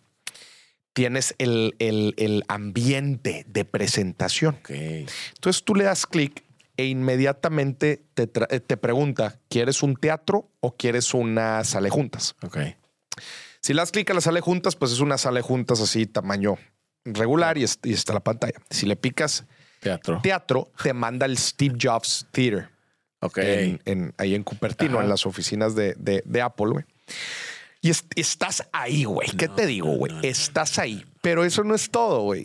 tienes el, el, el ambiente de presentación. Okay. Entonces tú le das clic e inmediatamente te, tra- te pregunta, ¿quieres un teatro o quieres una sala de juntas? Okay. Si le das clic a la sala de juntas, pues es una sala de juntas así, tamaño regular y, est- y está la pantalla. Si le picas teatro, teatro te manda el Steve Jobs Theater. Okay. En, en, ahí en Cupertino, Ajá. en las oficinas de, de, de Apple, güey. Y es, estás ahí, güey. ¿Qué no, te digo, güey? No, no, estás no, no, ahí. Pero eso no es todo, güey.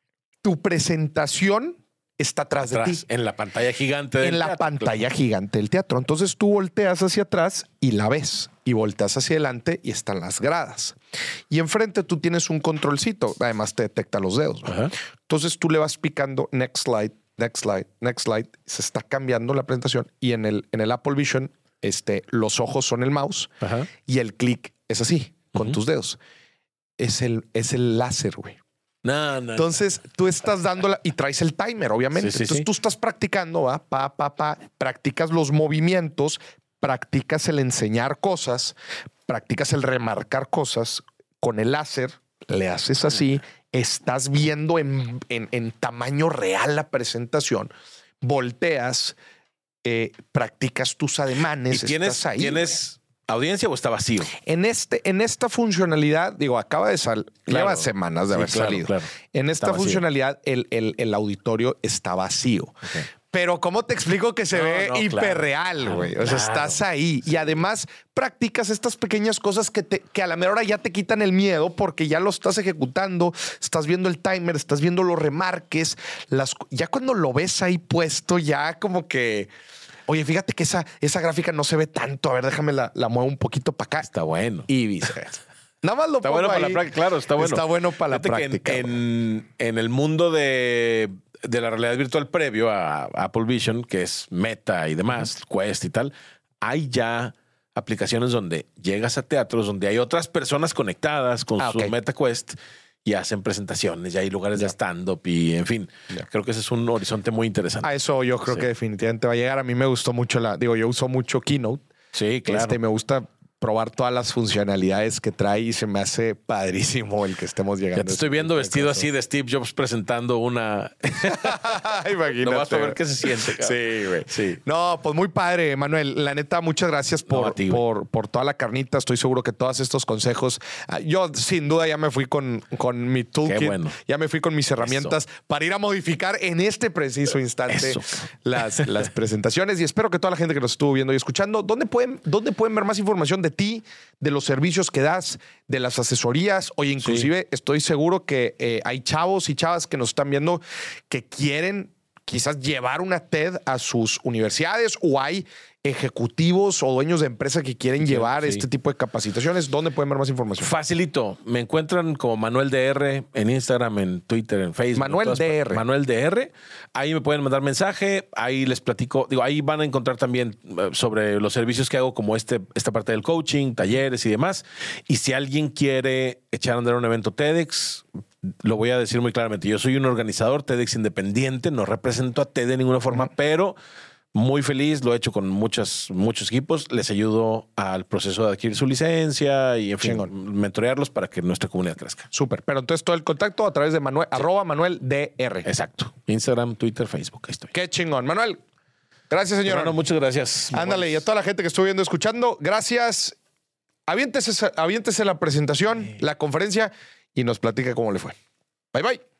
Tu presentación está atrás, atrás de ti. En la pantalla gigante del En la teatro, pantalla claro. gigante del teatro. Entonces tú volteas hacia atrás y la ves. Y volteas hacia adelante y están las gradas. Y enfrente tú tienes un controlcito. Además te detecta los dedos. Ajá. Entonces tú le vas picando next slide, next slide, next slide. Se está cambiando la presentación. Y en el, en el Apple Vision, este, los ojos son el mouse. Ajá. Y el clic es así, con uh-huh. tus dedos. Es el, es el láser, güey. No, no. Entonces tú estás dándola y traes el timer, obviamente. Sí, sí, Entonces sí. tú estás practicando, ¿va? Pa, pa, pa. Practicas los movimientos, practicas el enseñar cosas, practicas el remarcar cosas. Con el láser le haces así, estás viendo en, en, en tamaño real la presentación, volteas, eh, practicas tus ademanes. ¿Y tienes, estás ahí, ¿tienes audiencia o está vacío? En, este, en esta funcionalidad, digo, acaba de salir, claro. lleva semanas de haber sí, claro, salido. Claro. En esta está funcionalidad, el, el, el auditorio está vacío. Okay. Pero ¿cómo te explico que se no, ve no, hiperreal, güey? Claro, o sea, claro. estás ahí. Y además practicas estas pequeñas cosas que, te, que a la mera hora ya te quitan el miedo porque ya lo estás ejecutando, estás viendo el timer, estás viendo los remarques. Las, ya cuando lo ves ahí puesto, ya como que... Oye, fíjate que esa, esa gráfica no se ve tanto. A ver, déjame la, la muevo un poquito para acá. Está bueno. Y viceversa. Nada más lo está pongo bueno ahí. Para la práctica, claro, está bueno. Está bueno para fíjate la práctica. En, en, en el mundo de... de la realidad virtual previo a Apple Vision, que es Meta y demás, uh-huh. Quest y tal, hay ya aplicaciones donde llegas a teatros donde hay otras personas conectadas con Ah, su ok. MetaQuest y hacen presentaciones, y hay lugares Ya. de stand-up y, en fin, Ya. creo que ese es un horizonte muy interesante. A eso yo creo Sí. que definitivamente va a llegar. A mí me gustó mucho la, digo, yo uso mucho Keynote. Sí, claro. Este, me gusta probar todas las funcionalidades que trae y se me hace padrísimo el que estemos llegando. Ya te estoy viendo vestido así de Steve Jobs presentando una... Imagínate. Nomás para ver qué se siente, cabrón. Sí, güey. Sí. No, pues muy padre, Manuel. La neta, muchas gracias por, No, a ti, güey. por, por toda la carnita. Estoy seguro que todos estos consejos. ah, Yo, sin duda, ya me fui con, con mi toolkit. Qué bueno. Ya me fui con mis herramientas para ir a modificar en este preciso instante Eso. las, las presentaciones. Y espero que toda la gente que nos estuvo viendo y escuchando, ¿dónde pueden, dónde pueden ver más información de ti, de los servicios que das, de las asesorías? Oye, inclusive estoy seguro que eh, hay chavos y chavas que nos están viendo que quieren quizás llevar una TED a sus universidades, o hay ejecutivos o dueños de empresas que quieren Sí, llevar sí. este tipo de capacitaciones. ¿Dónde pueden ver más información? Facilito. Me encuentran como Manuel D R en Instagram, en Twitter, en Facebook. Manuel en todas D R. partes. Manuel D R. Ahí me pueden mandar mensaje. Ahí les platico. Digo, ahí van a encontrar también eh, sobre los servicios que hago, como este, esta parte del coaching, talleres y demás. Y si alguien quiere echar a andar un evento TEDx, lo voy a decir muy claramente. Yo soy un organizador TEDx independiente. No represento a TED de ninguna forma, pero muy feliz, lo he hecho con muchas, muchos equipos. Les ayudo al proceso de adquirir su licencia y, en fin, Chingón. mentorearlos para que nuestra comunidad crezca. Súper. Pero entonces todo el contacto a través de Manuel, arroba Manuel D R. Exacto. Instagram, Twitter, Facebook. Ahí estoy. Qué chingón. Manuel, gracias, señor. Hermano, muchas gracias. Ándale, y a toda la gente que estuvo viendo, escuchando, gracias. Aviéntese, esa- aviéntese la presentación, la conferencia, y nos platica cómo le fue. Bye, bye.